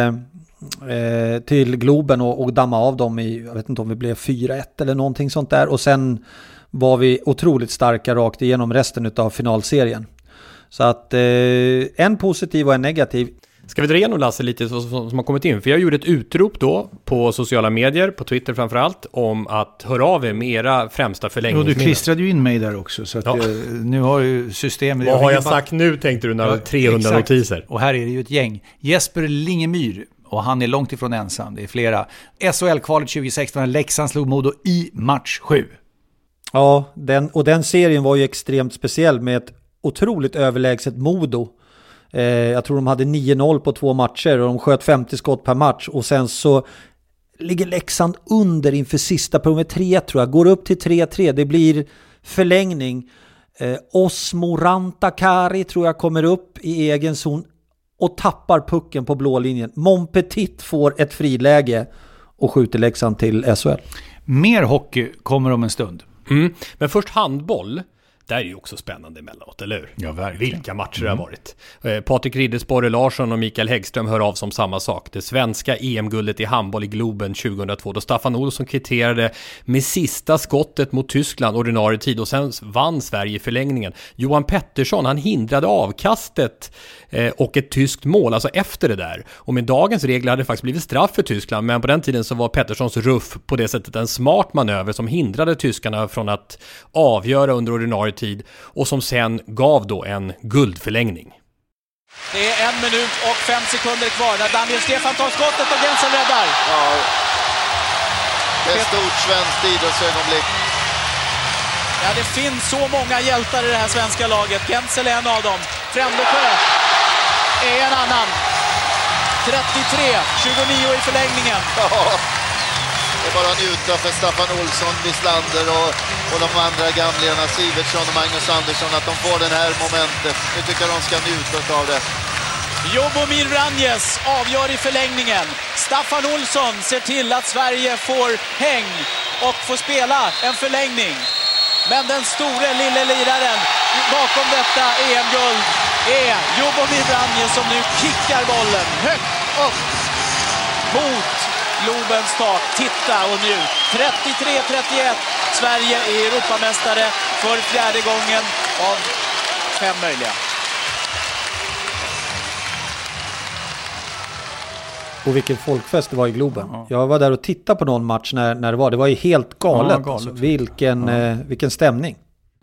till Globen och damma av dem jag vet inte om vi blev 4-1 eller någonting sånt där. Och sen var vi otroligt starka rakt igenom resten av finalserien. Så att en positiv och en negativ. Ska vi dra igenom, Lasse, lite som har kommit in? För jag gjorde ett utrop då på sociala medier, på Twitter framförallt, om att höra av er med era främsta förlängningsminnen. Och du klistrade ju in mig där också, så att nu har ju systemet... Vad har jag sagt nu, tänkte du, när 300 exakt. Notiser? Och här är det ju ett gäng. Jesper Lingemyr, och han är långt ifrån ensam, det är flera. SHL-kvalet 2016 när Leksand slog Modo i match 7. Ja, den serien var ju extremt speciell med ett otroligt överlägset Modo. Jag tror de hade 9-0 på 2 matcher och de sköt 50 skott per match. Och sen så ligger Leksand under inför sista punkt 3 tror jag. Går upp till 3-3. Det blir förlängning. Osmo Rantakari tror jag kommer upp i egen zon och tappar pucken på blå linjen. Monpetit får ett friläge och skjuter Leksand till SHL. Mer hockey kommer om en stund. Men först handboll. Där är ju också spännande emellanåt, eller hur? Ja, verkligen. Vilka matcher det har varit. Patrik Riddersborg Larsson och Mikael Häggström hör av som samma sak. Det svenska EM-guldet i handboll i Globen 2002. Då Staffan Olsson kvitterade med sista skottet mot Tyskland ordinarie tid. Och sen vann Sverige i förlängningen. Johan Pettersson, han hindrade avkastet och ett tyskt mål, alltså efter det där. Och med dagens regler hade det faktiskt blivit straff för Tyskland. Men på den tiden så var Petterssons ruff på det sättet en smart manöver som hindrade tyskarna från att avgöra under ordinarie tid och som sen gav då en guldförlängning. Det är 1 minut och 5 sekunder kvar när Daniel Stefan tar skottet och Gensen räddar. Ja, det är ett stort svenskt idrottsögonblick. Ja, det finns så många hjältar i det här svenska laget. Gensen är en av dem. Frändesjö är en annan. 33-29 i förlängningen. Ja. Det är bara att njuta för Staffan Olsson, Wislander och de andra gamlingarna, Sivertsson och Magnus Andersson, att de får den här momentet. Nu tycker jag de ska njuta av det. Jobomir Ranjes avgör i förlängningen. Staffan Olsson ser till att Sverige får häng och får spela en förlängning. Men den store lille liraren bakom detta EM-guld är Jobomir Ranjes som nu kickar bollen högt upp mot Globens tak. Titta och nu 33-31. Sverige är Europamästare för 4:e gången av 5 möjliga. Och vilken folkfest det var i Globen. Ja. Jag var där och tittade på någon match när det var. Det var ju helt galet. Ja, alltså. Vilken stämning.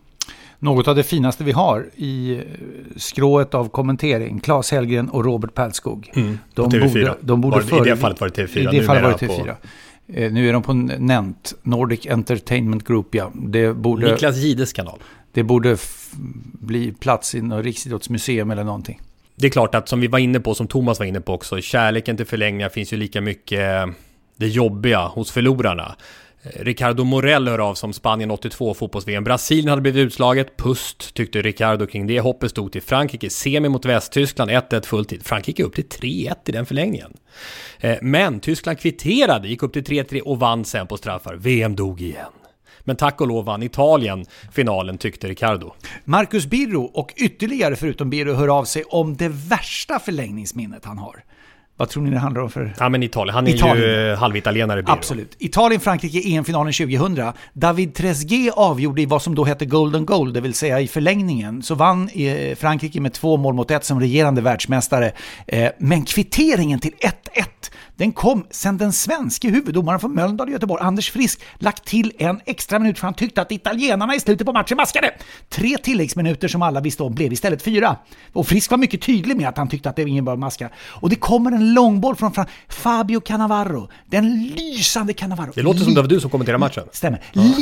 Något av det finaste vi har i skrået av kommentering, Claes Hellgren och Robert Pärlskog. De borde I det fallet var det TV4. I det fallet var det TV4. Nu är de på NENT, Nordic Entertainment Group, ja. Niklas Gides kanal. Det borde bli plats i något riksidrottsmuseum eller någonting. Det är klart att som vi var inne på, som Thomas var inne på också, kärleken till förlängningar finns ju lika mycket det jobbiga hos förlorarna. Ricardo Morell hör av som Spanien 82 fotbolls-VM. Brasilien hade blivit utslaget. Pust tyckte Ricardo kring det. Hoppet stod till Frankrike. Semi mot Västtyskland. 1-1 fulltid. Frankrike upp till 3-1 i den förlängningen. Men Tyskland kvitterade. Gick upp till 3-3 och vann sen på straffar. VM dog igen. Men tack och lov vann Italien finalen, tyckte Ricardo. Marcus Birro och ytterligare förutom Birro hör av sig om det värsta förlängningsminnet han har. Vad tror ni det handlar om för? Ja, men Italien. Han är ju halvitalienare. Birro. Absolut. Italien-Frankrike i EM-finalen 2000. David Trezeguet avgjorde i vad som då hette Golden Goal, det vill säga i förlängningen. Så vann Frankrike med 2-1 som regerande världsmästare. Men kvitteringen till 1-1, den kom sen den svenska huvuddomaren från Mölndal i Göteborg, Anders Frisk, lagt till en extra minut för han tyckte att italienarna i slutet på matchen maskade. 3 tilläggsminuter som alla visste om blev istället 4. Och Frisk var mycket tydlig med att han tyckte att det ingen bör maska. Och det kommer en långboll från Fabio Cannavaro. Den lysande Cannavaro. Det låter som det var du som kommenterar matchen. Stämmer.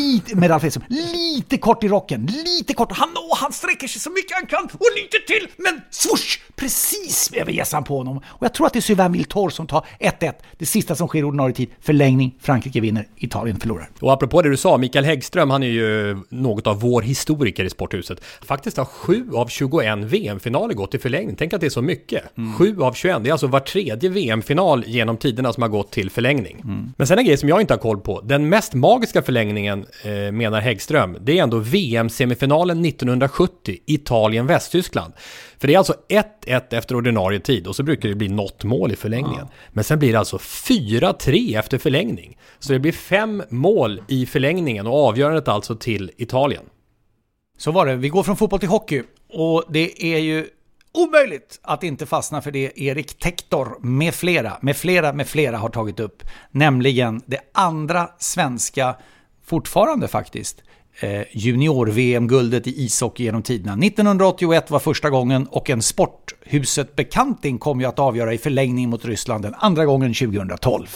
Lite kort i rocken. Lite kort. Han sträcker sig så mycket han kan och lite till. Men swoosh! Precis över gässan på honom. Och jag tror att det är Sylvain Wiltor som tar 1-1. Det sista som sker i ordinarie tid. Förlängning. Frankrike vinner. Italien förlorar. Och apropå det du sa, Mikael Häggström, han är ju något av vår historiker i Sporthuset. Faktiskt har 7 av 21 VM-finaler gått i förlängning. Tänk att det är så mycket. 7 av 21. Det är alltså var tredje VM-final genom tiderna som har gått till förlängning. Men sen en grej som jag inte har koll på. Den mest magiska förlängningen, menar Häggström, det är ändå VM-semifinalen 1970, Italien-Västtyskland. För det är alltså 1-1 efter ordinarie tid och så brukar det bli något mål i förlängningen. Men sen blir det alltså 4-3 efter förlängning. Så det blir 5 mål i förlängningen och avgörandet alltså till Italien. Så var det. Vi går från fotboll till hockey och det är ju omöjligt att inte fastna för det Erik Tektor med flera har tagit upp. Nämligen det andra svenska, fortfarande faktiskt, junior-VM-guldet i ishockey genom tiderna. 1981 var första gången och en Sporthuset bekanting kom ju att avgöra i förlängning mot Ryssland den andra gången 2012.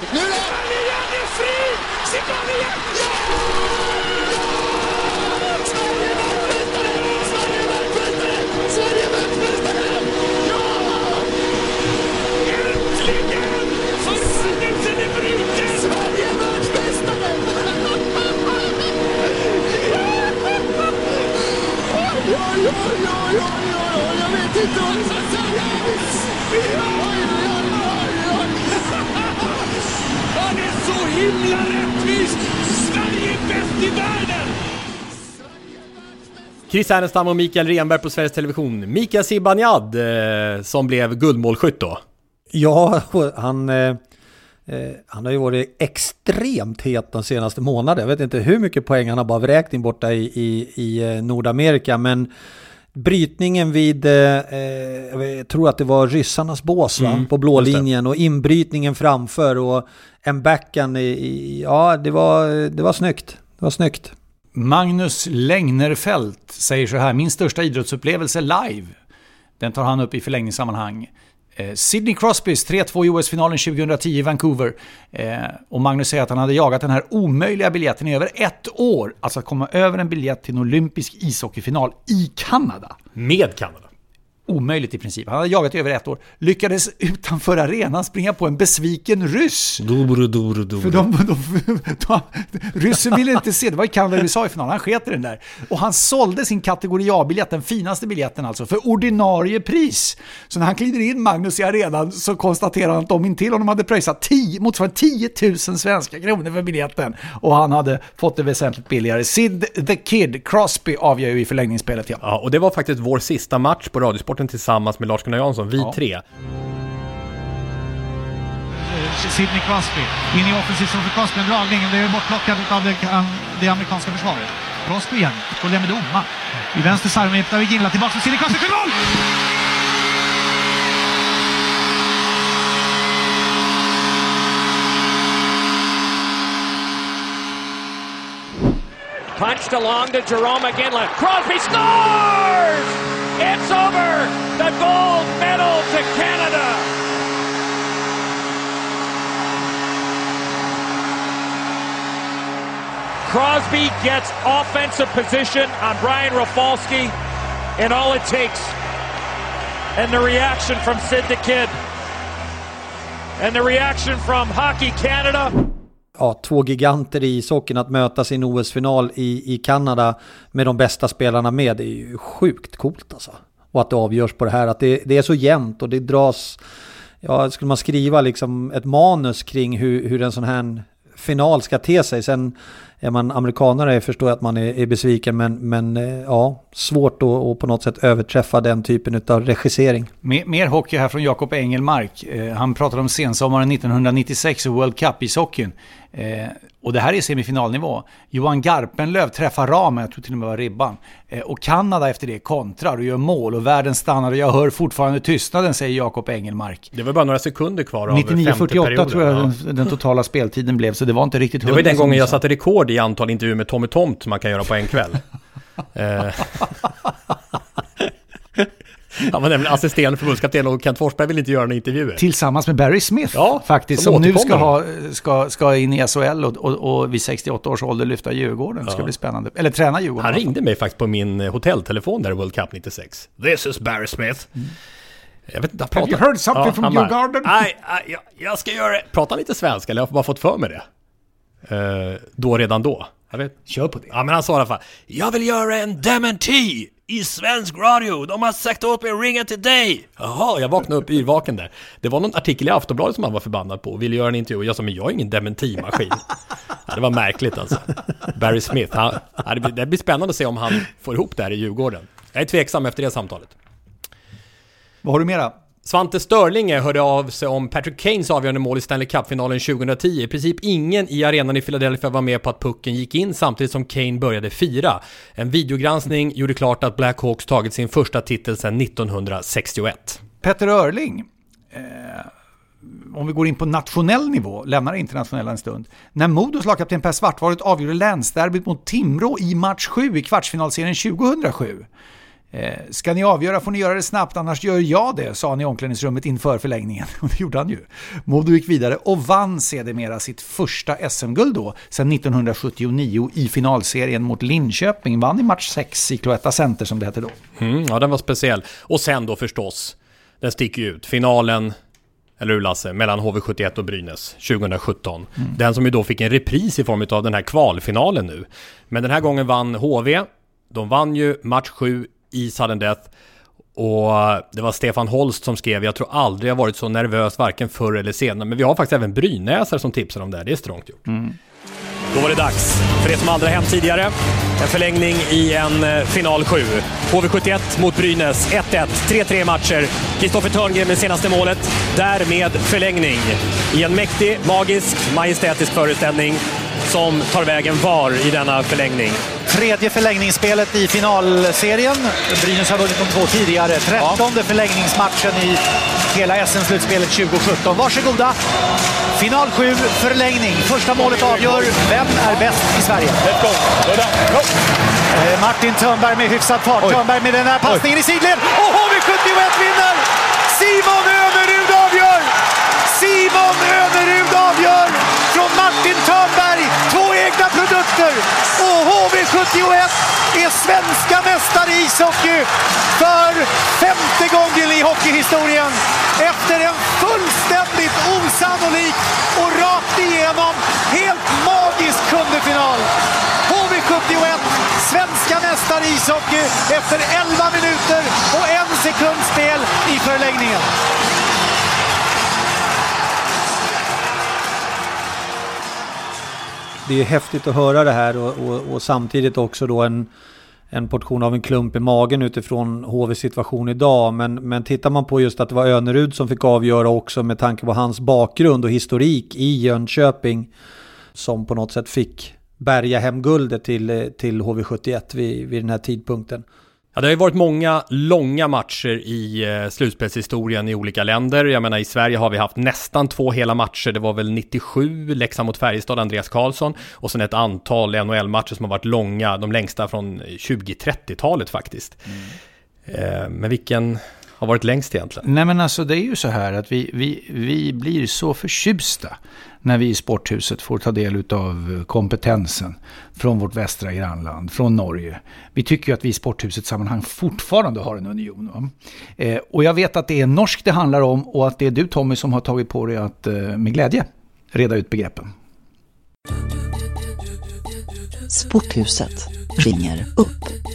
Jag vet inte om han är så himla rättvis. Sverige är bäst i världen. Chris Ernestam och Mikael Renberg på Sveriges Television. Mika Zibanejad som blev guldmålskytt då. Ja, han har ju varit extremt het de senaste månaderna. Jag vet inte hur mycket poäng han har bara vräkt in borta i Nordamerika, men brytningen vid jag tror att det var ryssarnas bås på blå linjen och inbrytningen framför och en backhand det var snyggt. Det var snyggt. Magnus Längnerfelt säger så här: min största idrottsupplevelse live. Den tar han upp i förlängningssammanhang. Sidney Crosbys 3-2 i OS-finalen 2010 i Vancouver. Och Magnus säger att han hade jagat den här omöjliga biljetten i över 1 år. Alltså att komma över en biljett till en olympisk ishockeyfinal i Kanada. Med Kanada. Omöjligt i princip. Han hade jagat i över 1 år. Lyckades utanför arenan springa på en besviken ryss. För ryssen ville inte se. Det var i Kanada USA i finalen. Han sket i den där. Och han sålde sin kategori A-biljett, den finaste biljetten alltså, för ordinarie pris. Så när han klider in Magnus i arenan så konstaterar han att de intill honom hade pröjsat motsvarande 10 000 svenska kronor för biljetten. Och han hade fått det väsentligt billigare. Sid the Kid Crosby avgör ju i förlängningsspelet. Ja, och det var faktiskt vår sista match på Radiosport tillsammans med Lars-Gunnar Jansson, vi 3. Sidney Crosby in i offensiv som för Crosby, en dragning, det är bortplockad av det amerikanska försvaret. Crosby igen, problem med domar. I vänster sarm hittar vi Ginla tillbaka till Sidney Crosby för mål! Punched along to Jarome Iginla. Crosby scores! It's over! The gold medal to Canada! Crosby gets offensive position on Brian Rafalski, and all it takes, and the reaction from Sid the Kid, and the reaction from Hockey Canada. Ja, 2 giganter i ishockeyn att möta sin OS-final i Kanada med de bästa spelarna med, det är ju sjukt coolt alltså. Och att det avgörs på det här, att det är så jämnt och det dras, ja, skulle man skriva liksom ett manus kring hur en sån här final ska te sig. Sen är man amerikanare, förstår jag att man är besviken, men ja, svårt att på något sätt överträffa den typen av regissering. Mer hockey här från Jakob Engelmark. Han pratade om sensommaren 1996 och World Cup-ishockeyn. Och det här är semifinalnivå. Johan Garpenlöv träffar ramen, jag tror till och med var ribban. Och Kanada efter det kontrar och gör mål och världen stannar och jag hör fortfarande tystnaden, säger Jakob Engelmark. Det var bara några sekunder kvar av 99-48 tror jag den totala speltiden blev, så det var inte riktigt 100. Det var den gången jag satte rekord i antal intervjuer med Tommy Tomt man kan göra på en kväll. Han var nämligen assisterande förbundskapten och Kent Forsberg vill inte göra några intervjuer. Tillsammans med Barry Smith, ja, faktiskt, som nu ska in i SHL och vid 68 års ålder lyfta Djurgården. Det ska bli spännande. Eller träna Djurgården. Han ringde mig faktiskt på min hotelltelefon där i World Cup 96. This is Barry Smith. Jag vet inte, Have you heard something from Djurgården? Jag ska göra det. Prata lite svenska, eller jag har bara fått för mig det. Redan då. Jag vet. Kör på det. Ja, men han sa i alla fall: jag vill göra en dementi i svensk radio. De har sagt åt mig att ringa till dig. Jaha, jag vaknade upp yrvaken där. Det var någon artikel i Aftonbladet som han var förbannad på och ville göra en intervju. Jag sa, men jag är ingen dementimaskin. Ja, det var märkligt alltså. Barry Smith. Det blir spännande att se om han får ihop det här i Djurgården. Jag är tveksam efter det samtalet. Vad har du mera? Svante Störlinge hörde av sig om Patrick Kanes avgörande mål i Stanley Cup-finalen 2010. I princip ingen i arenan i Philadelphia var med på att pucken gick in samtidigt som Kane började fira. En videogranskning gjorde klart att Blackhawks tagit sin första titel sedan 1961. Petter Örling, om vi går in på nationell nivå, lämnar internationella en stund. När Modos lagkapten Per Svartvaret avgjorde länsderbyt mot Timrå i match 7 i kvartsfinalserien 2007. Ska ni avgöra får ni göra det snabbt, annars gör jag det, sa han i omklädningsrummet inför förlängningen. Och det gjorde han ju. Modo gick vidare och vann sedermera sitt första SM-guld då, sedan 1979 i finalserien mot Linköping. Vann i match 6 i Cloetta Center som det hette då. Ja, den var speciell. Och sen då förstås, den sticker ju ut. Finalen, eller hur Lasse, mellan HV71 och Brynäs 2017. Den som ju då fick en repris i form av den här kvalfinalen nu. Men den här gången vann HV. De vann ju match 7 i sudden death och det var Stefan Holst som skrev: jag tror aldrig jag varit så nervös varken förr eller senare. Men vi har faktiskt även Brynäsare som tipsar om det här. Det är strångt gjort. Då var det dags för det som aldrig hänt tidigare. En förlängning i en final 7. HV71 mot Brynäs 1-1, 3-3 matcher. Kristoffer Törngren med senaste målet. Därmed förlängning i en mäktig, magisk, majestätisk föreställning som tar vägen var i denna förlängning. Tredje förlängningsspelet i finalserien. Brynäs har vunnit de 2 tidigare. 13:e förlängningsmatchen i hela SM-slutspelet 2017. Varsågoda. Final 7, förlängning. Första målet avgör vem är bäst i Sverige. Let's go. Martin Törnberg med hyfsad fart. Törnberg med den här passningen i sidled. Och HV71 vinner! Simon Önerud avgör! Simon Önerud avgör! Från Martin Törnberg. 2 egna produkter. Och HV71 är svenska mästare i ishockey för 5:e gången i hockeyhistorien. Efter en fullständigt osannolik och rakt igenom helt magisk kundefinal. HV71, svenska mästare i ishockey efter 11 minuter och 1 sekund spel i förlängningen. Det är häftigt att höra det här och samtidigt också då en portion av en klump i magen utifrån HVs situation idag. Men tittar man på just att det var Önerud som fick avgöra också med tanke på hans bakgrund och historik i Jönköping som på något sätt fick bärga hem guldet till HV71 vid den här tidpunkten. Ja, det har ju varit många långa matcher i slutspelshistorien i olika länder. Jag menar, i Sverige har vi haft nästan 2 hela matcher. Det var väl 97, Leksand mot Färjestad, Andreas Karlsson. Och sen ett antal NHL-matcher som har varit långa. De längsta från 20-30-talet faktiskt. Men vilken har varit längst egentligen? Nej, men alltså det är ju så här att vi blir så förtjusta när vi i Sporthuset får ta del av kompetensen från vårt västra grannland, från Norge. Vi tycker ju att vi i Sporthusets sammanhang fortfarande har en union. Och jag vet att det är norsk det handlar om och att det är du, Tommy, som har tagit på dig att med glädje reda ut begreppen. Sporthuset ringer upp.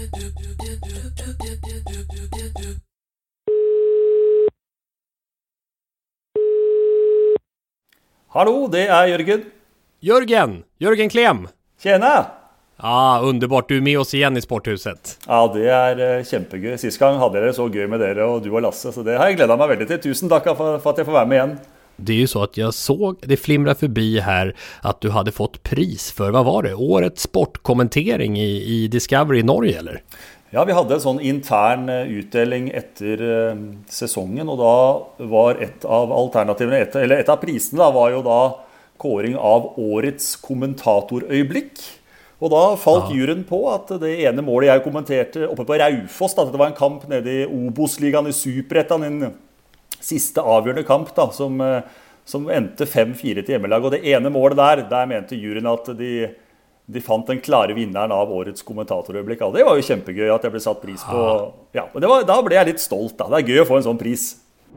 Hallå, det är Jörgen. Jörgen Klem. Tjena! Ja, underbart. Du är med oss igen i Sporthuset. Ja, det är kjempegøy. Sist gang hade jag det så gøy med dere och du och Lasse, så det har jag glädjat mig väldigt till. Tusen tack för att jag får vara med igen. Det är ju så att jag såg det flimra förbi här att du hade fått pris för, vad var det? Årets sportkommentering i Discovery i Norge, eller? Ja, vi hade en sån intern utdeling efter säsongen och då var ett av alternativen, ett av priserna var ju då kåring av årets kommentatorøyeblikk. Och då falt juryn på att det ene målet jag kommenterade uppe på Raufoss, att det var en kamp nede i Obos-ligaen i Superettan, en sista avgörande kamp då, som endte 5-4 till hjemmelag. Och det ene målet där mente juryn att de fant den klare vinneren av årets kommentatorøyeblikk. Det var jo kjempegøy at jeg ble satt pris på. Ja, men da ble jeg litt stolt da. Det er gøy å få en sånn pris.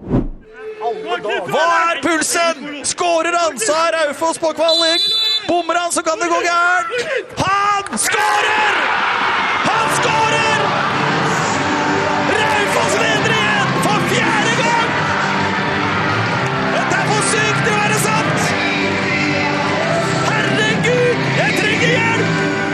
Hva er pulsen? Skårer han, så er Raufoss på kvalik. Bommer han, så kan det gå gærent. Han skårer! Han skårer! Raufoss leder igjen for 4. gang! Dette er for sykt til å være sant! Herregud, jeg trenger hjelp!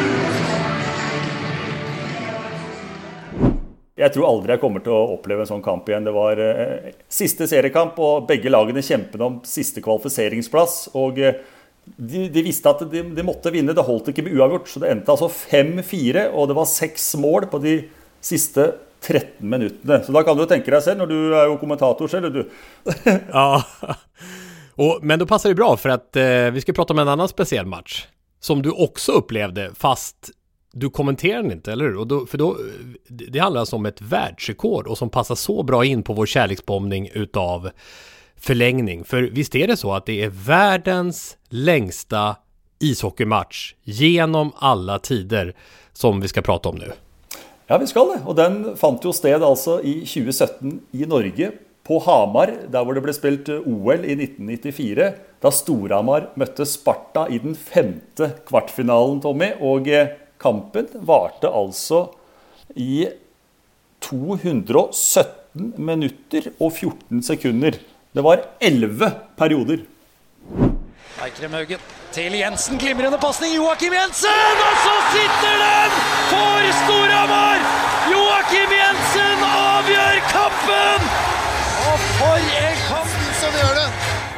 Jeg tror aldri jeg kommer til å oppleve en sånn kamp igjen. Det var siste seriekamp, og begge lagene kjempet om siste kvalifiseringsplass. Og de visste at de måtte vinne. Det holdt ikke med uavgjort, så det endte altså 5-4, og det var 6 mål på de siste 13 minuttene. Så da kan du tenke deg selv, når du er jo kommentator selv, du. Ja, men då passar det bra för att vi ska prata om en annan speciell match som du också upplevde, fast du kommenterar den inte, eller hur? Och det handlar alltså om ett världsrekord och som passar så bra in på vår kärleksbombning utav förlängning. För visst är det så att det är världens längsta ishockeymatch genom alla tider som vi ska prata om nu. Ja, vi skal det. Og den fant jo sted altså i 2017 i Norge, på Hamar, der hvor det ble spilt OL i 1994, da Storhamar møtte Sparta i den 5. kvartfinalen, Tommy, og kampen varte altså i 217 minutter og 14 sekunder. Det var 11 perioder. Eikrem Haugen til Jensen, glimrende passning, Joakim Jensen, og så sitter den for Storhamar! Joakim Jensen avgjør kampen! Og for en kamp som gjør det!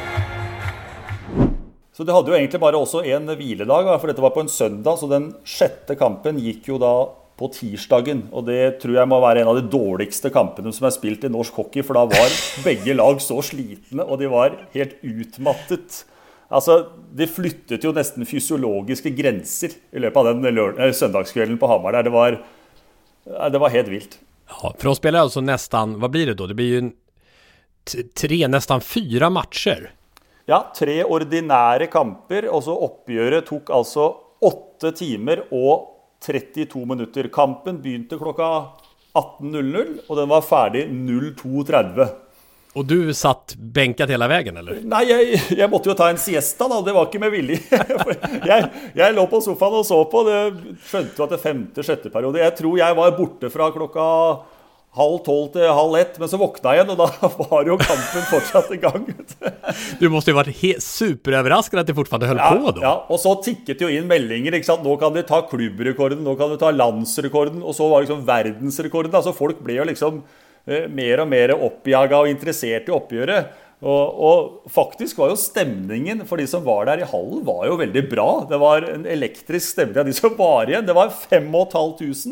Så det hadde jo egentlig bare også en hviledag, for dette var på en søndag, så den 6. kampen gikk jo da på tirsdagen, og det tror jeg må være en av de dårligste kampene som er spilt i norsk hockey, for da var begge lag så slitne, og de var helt utmattet. Altså, de flyttet jo nesten fysiologiske grenser i løpet av den søndagskvelden på Hamar der. Det var helt vilt. Ja, för de spelar alltså nästan, vad blir det då? Det blir ju 3, nästan 4 matcher. Ja, 3 ordinære kamper, og så oppgjøret tok altså 8 timer og 32 minutter. Kampen begynte klokka 18:00, og den var ferdig 02:30. Och du satt bänkat hela vägen, eller? Nej, jag måtte jo ta en siesta då, det var ikke med vilje. jeg lå på sofaen og så på, det skjønte jo at det 5., 6. periode. Jeg tror jeg var borte fra klokka 11:30 til 12:30, men så våkna jeg igjen, og da var jo kampen fortsatt i gang. Du måste ju varit superöverraskad att det fortfarande höll på då. Ja, og så tikket jo inn meldinger, ikke sant? Nå kan de ta klubbrekorden, nå kan de ta landsrekorden, og så var liksom verdensrekorden. Altså folk ble jo liksom mer og mer oppjaget og interessert i oppgjøret. Og faktisk var jo stemningen for de som var der i hallen var jo veldig bra. Det var en elektrisk stemning av de som var igjen. Det var 5 500.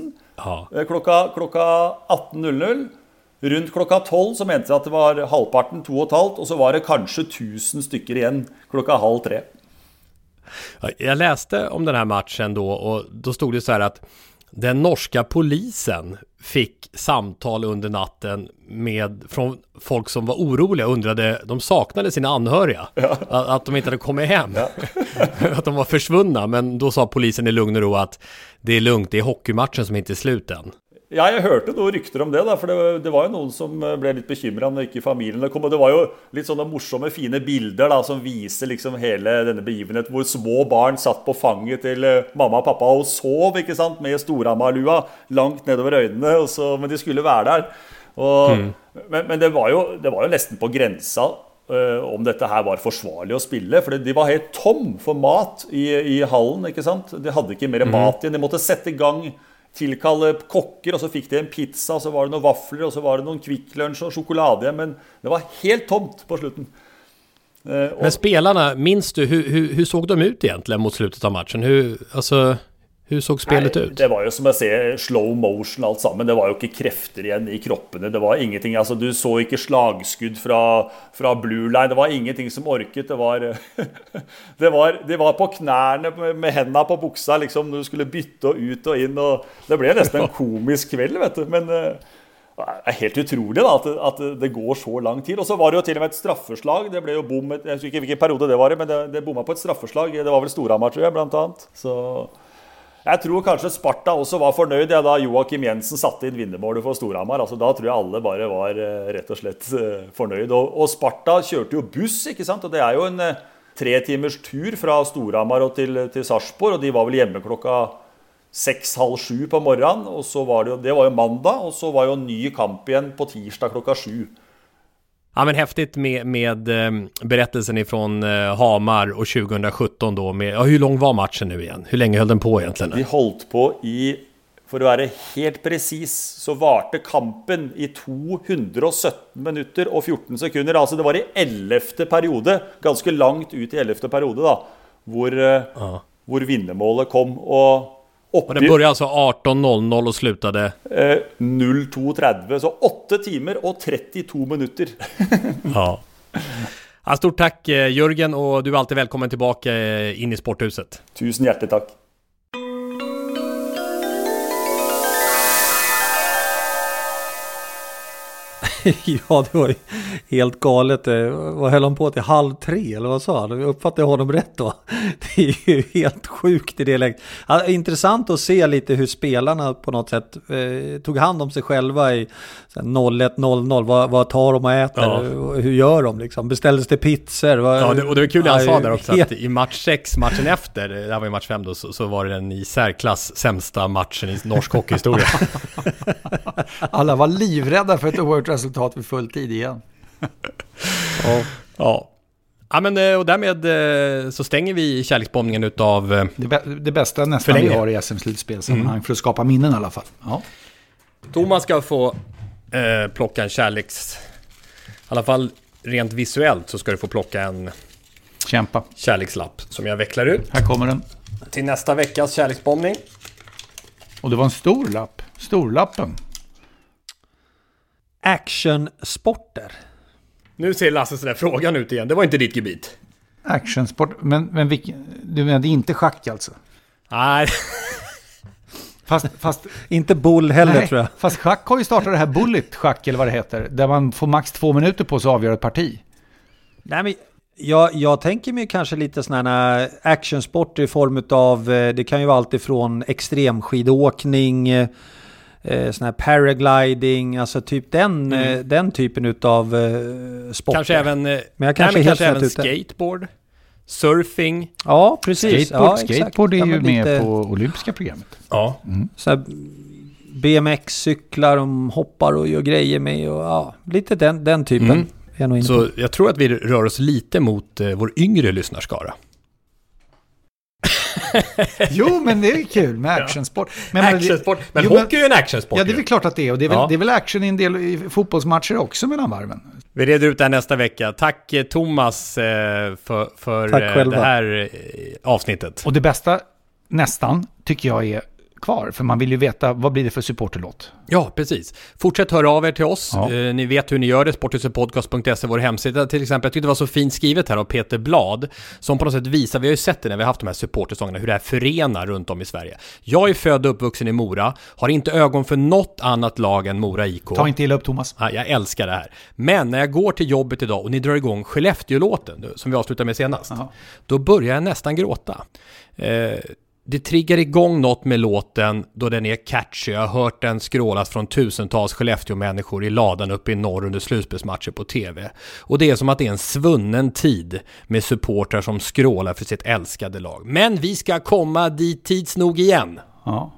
Klokka 18.00. Rundt klokka 12 så mente jeg at det var halvparten 2,5, og så var det kanskje 1000 stykker igjen klokka 2:30. Jag läste om den här matchen då, och då stod det så här att den norska polisen fick samtal under natten från folk som var oroliga och undrade, de saknade sina anhöriga, att de inte hade kommit hem, att de var försvunna, men då sa polisen i lugn och ro att det är lugnt, det är hockeymatchen som inte är slut än. Ja, jeg hørte noe rykter om det da, for det var jo noen som ble litt bekymret når ikke familiene kom, og det var jo litt sånne morsomme, fine bilder da, som viser liksom hele denne begivenheten, hvor små barn satt på fanget til mamma og pappa og sov, ikke sant, med Storhamar-lua langt nedover øynene, og så, men de skulle være der. Og, men det var jo nesten på grensa om dette her var forsvarlig å spille, for de var helt tom for mat i hallen, ikke sant? De hadde ikke mer mat igjen, de måtte sette i gang, tilkalle kokker, og så fikk de en pizza, og så var det noen vafler, og så var det noen Quick Lunch og sjokolade, men det var helt tomt på slutten. Men spelarna, minns du, hur såg de ut egentligen mot slutet av matchen? Hur såg spelet ut? Det var jo som jeg ser, slow motion alt sammen. Det var jo ikke krefter igjen i kroppene. Det var ingenting, altså du så ikke slagskudd fra blue line. Det var ingenting som orket. Det var på knærne med hendene på buksa, liksom, når du skulle bytte og ut og inn. Og det ble nesten en komisk kveld, vet du. Men det er helt utrolig da, at det går så lang tid. Og så var det jo til og med et straffeslag. Det ble jo bom, jeg husker ikke hvilken periode det var i, men det bommet på et straffeslag. Det var vel Storhamar, tror jeg, blant annet. Så jeg tror kanskje Sparta også var fornøyd da Joakim Jensen satte inn vinnermålet for Storhamar. Altså, da tror jeg alle bare var rett og slett fornøyd. Og Sparta kjørte jo buss, ikke sant? Og det er jo en 3 timers tur fra Storhamar og til Sarpsborg, og de var vel hjemme klokka 6:30 på morgenen, og så var det var jo mandag, og så var jo en ny kamp igjen på tirsdag klokka 7. Ja, men häftigt med berättelsen ifrån Hamar och 2017 då med, hur lång var matchen nu igen? Hur länge höll den på egentligen? Vi holdt på för att vara helt precis, så varte kampen i 217 minuter och 14 sekunder. Alltså det var i 11:e periode, ganska långt ut i 11:e periode då, hvor vinnermålet kom, och den började alltså 18:00 och slutade 02:30, så 8 timmar och 32 minuter. Ja. Stort tack Jörgen, och du är alltid välkommen tillbaka in i Sporthuset. Tusen hjärtligt tack. Ja, det var ju helt galet. Vad höll han på till 2:30 eller vad sa han? Jag uppfattade honom rätt då. Det är ju helt sjukt i det läget. Ja, intressant att se lite hur spelarna på något sätt tog hand om sig själva i 01:00. Vad tar de och äter? Ja. Hur gör de liksom? Beställdes det pizzor? Och det var kul han sa där också att i match 6, matchen efter, det här var i match 5 då, så var det den i särklass sämsta matchen i norsk hockeyhistoria. Alla var livrädda för ett oerhört resultat vid full tid igen. Ja, men och därmed så stänger vi kärleksbombningen utav det bästa nästan vi har i SM-slutspelsammanhang för att skapa minnen i alla fall. Ja. Thomas ska få plocka en i alla fall rent visuellt så ska du få plocka en kärlekslapp som jag vecklar ut. Här kommer den. Till nästa veckas kärleksbombning. Och det var en stor lapp. Storlappen. Actionsporter. Nu ser Lasse sådär frågan ut igen. Det var inte ditt gebit. Actionsport. Men du menar det är inte schack alltså? Nej. Fast inte boll heller, nej, tror jag. Fast schack har ju startat det här bullet schack eller vad det heter. Där man får max 2 minuter på sig att avgöra ett parti. Nej, men jag tänker mig kanske lite sådana actionsporter i form av, det kan ju vara allt ifrån extremskidåkning, sån här paragliding, alltså typ den typen utav sporter. Kanske även, men kanske även skateboard, surfing. Ja, precis. Skateboard är ju med på olympiska programmet. Ja. Så här, BMX-cyklar, de hoppar och gör grejer med, och lite den typen. Så jag tror att vi rör oss lite mot vår yngre lyssnarskara. Jo, men det är kul med actionsport. Men hockey är ju en actionsport. Ja, det är väl klart att det är. Och det är väl action i en del i fotbollsmatcher också mellan varven. Vi reder ut det här nästa vecka. Tack Thomas för det här avsnittet. Och det bästa nästan tycker jag är kvar? För man vill ju veta, vad blir det för supporterlåt? Ja, precis. Fortsätt höra av er till oss. Ja. Ni vet hur ni gör det. Sporthusepodcast.se, vår hemsida till exempel. Jag tyckte det var så fint skrivet här av Peter Blad, som på något sätt visar, vi har ju sett det när vi har haft de här supportersångerna, hur det här förenar runt om i Sverige. Jag är född och uppvuxen i Mora, har inte ögon för något annat lag än Mora IK. Ta inte illa upp, Thomas. Ja, jag älskar det här. Men när jag går till jobbet idag och ni drar igång Skellefteå-låten, som vi avslutade med senast, då börjar jag nästan gråta. Det triggar igång något med låten då den är catchy. Jag har hört den skrålas från tusentals Skellefteå-människor i ladan uppe i norr under slutspelsmatcher på tv. Och det är som att det är en svunnen tid med supportrar som skrålar för sitt älskade lag. Men vi ska komma dit tids nog igen. Ja.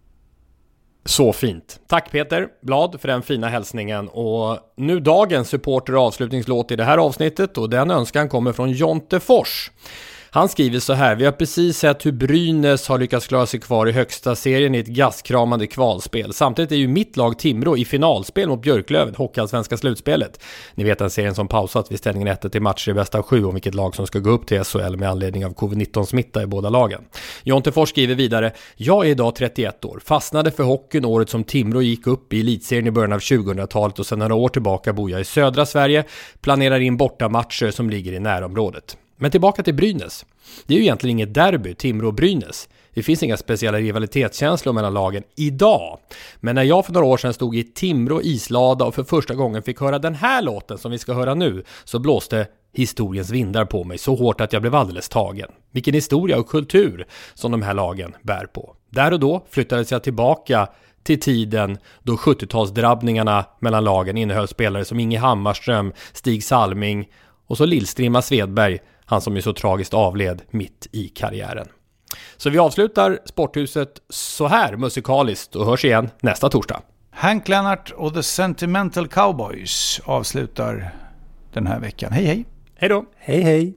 Så fint. Tack Peter Blad för den fina hälsningen. Och nu dagens supporter- och avslutningslåt i det här avsnittet, och den önskan kommer från Jonte Fors. Han skriver så här: vi har precis sett hur Brynäs har lyckats klara sig kvar i högsta serien i ett gastkramande kvalspel. Samtidigt är ju mitt lag Timrå i finalspel mot Björklöven, Hockeyallsvenska slutspelet. Ni vet den serien som pausat vid ställningen 1 i matcher i bästa av 7 om vilket lag som ska gå upp till SHL med anledning av covid-19-smitta i båda lagen. Jonte Fors skriver vidare: jag är idag 31 år, fastnade för hockeyn året som Timrå gick upp i elitserien i början av 2000-talet och sedan några år tillbaka bor jag i södra Sverige, planerar in bortamatcher som ligger i närområdet. Men tillbaka till Brynäs. Det är ju egentligen inget derby, Timrå-Brynäs. Det finns inga speciella rivalitetskänslor mellan lagen idag. Men när jag för några år sedan stod i Timrå islada och för första gången fick höra den här låten som vi ska höra nu, så blåste historiens vindar på mig så hårt att jag blev alldeles tagen. Vilken historia och kultur som de här lagen bär på. Där och då flyttades jag tillbaka till tiden då 70-talsdrabbningarna mellan lagen innehöll spelare som Inge Hammarström, Stig Salming och så Lillstrimma Svedberg, han som ju så tragiskt avled mitt i karriären. Så vi avslutar Sporthuset så här musikaliskt och hörs igen nästa torsdag. Hank Lennart och The Sentimental Cowboys avslutar den här veckan. Hej hej! Hej då! Hej hej!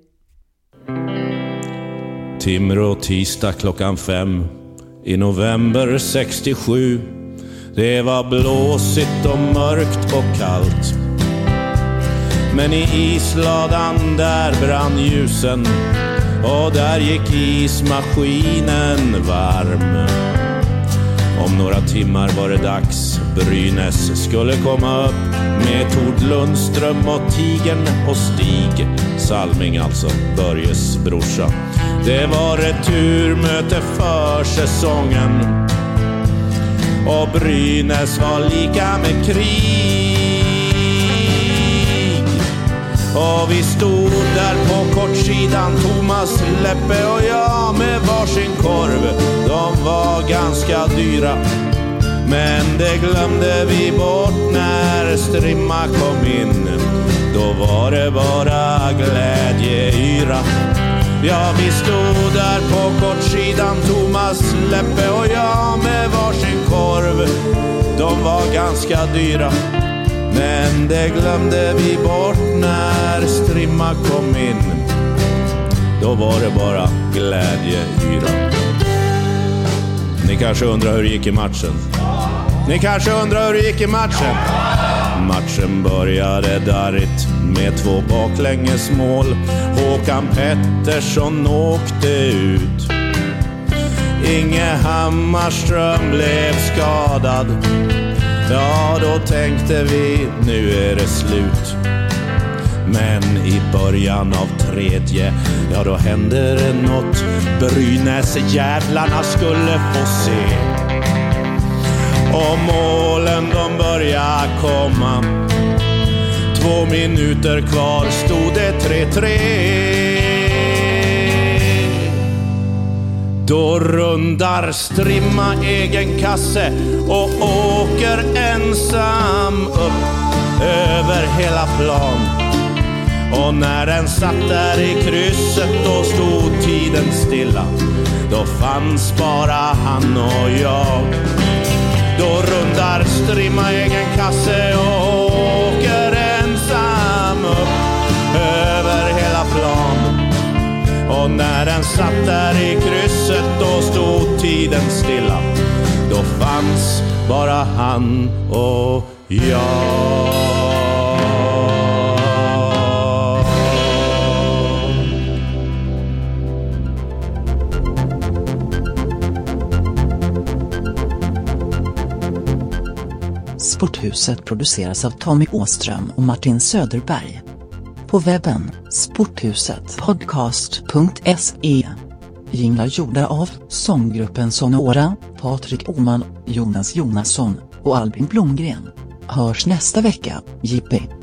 Timrå tisdag 5:00 i november 67. Det var blåsigt och mörkt och kallt. Men i isladan där brann ljusen och där gick ismaskinen varm. Om några timmar var det dags. Brynäs skulle komma upp med Tord Lundström och Tigen och Stig Salming, alltså Börjes brorsa. Det var returmöte för säsongen och Brynäs var lika med krig. Och vi stod där på kortsidan, Thomas, Leppe och jag med varsin korv. De var ganska dyra, men det glömde vi bort när Strimma kom in. Då var det bara glädjeyra. Ja, vi stod där på kortsidan, Thomas, Leppe och jag med varsin korv. De var ganska dyra, men det glömde vi bort när Strimma kom in. Då var det bara glädjeyra. Ni kanske undrar hur det gick i matchen. Matchen började darrigt med 2 baklängesmål. Håkan Pettersson åkte ut. Inge Hammarström blev skadad. Ja, då tänkte vi, nu är det slut. Men i början av 3:e, ja då hände det något. Brynäs jävlarna skulle få se. Och målen de började komma. 2 minuter kvar stod det 3-3. Då rundar Strimma egen kasse och åker ensam upp över hela plan. Och när den satt där i krysset, då stod tiden stilla. Då fanns bara han och jag. Då rundar Strimma egen kasse och åker ensam upp över hela plan. Och när den satt där i krysset, då stod tiden stilla. Då fanns bara han och jag. Sporthuset produceras av Tommy Åström och Martin Söderberg. På webben sporthusetpodcast.se. Jinglar gjorda av sånggruppen Sonora, Patrik Oman, Jonas Jonasson och Albin Blomgren. Hörs nästa vecka, Jippi.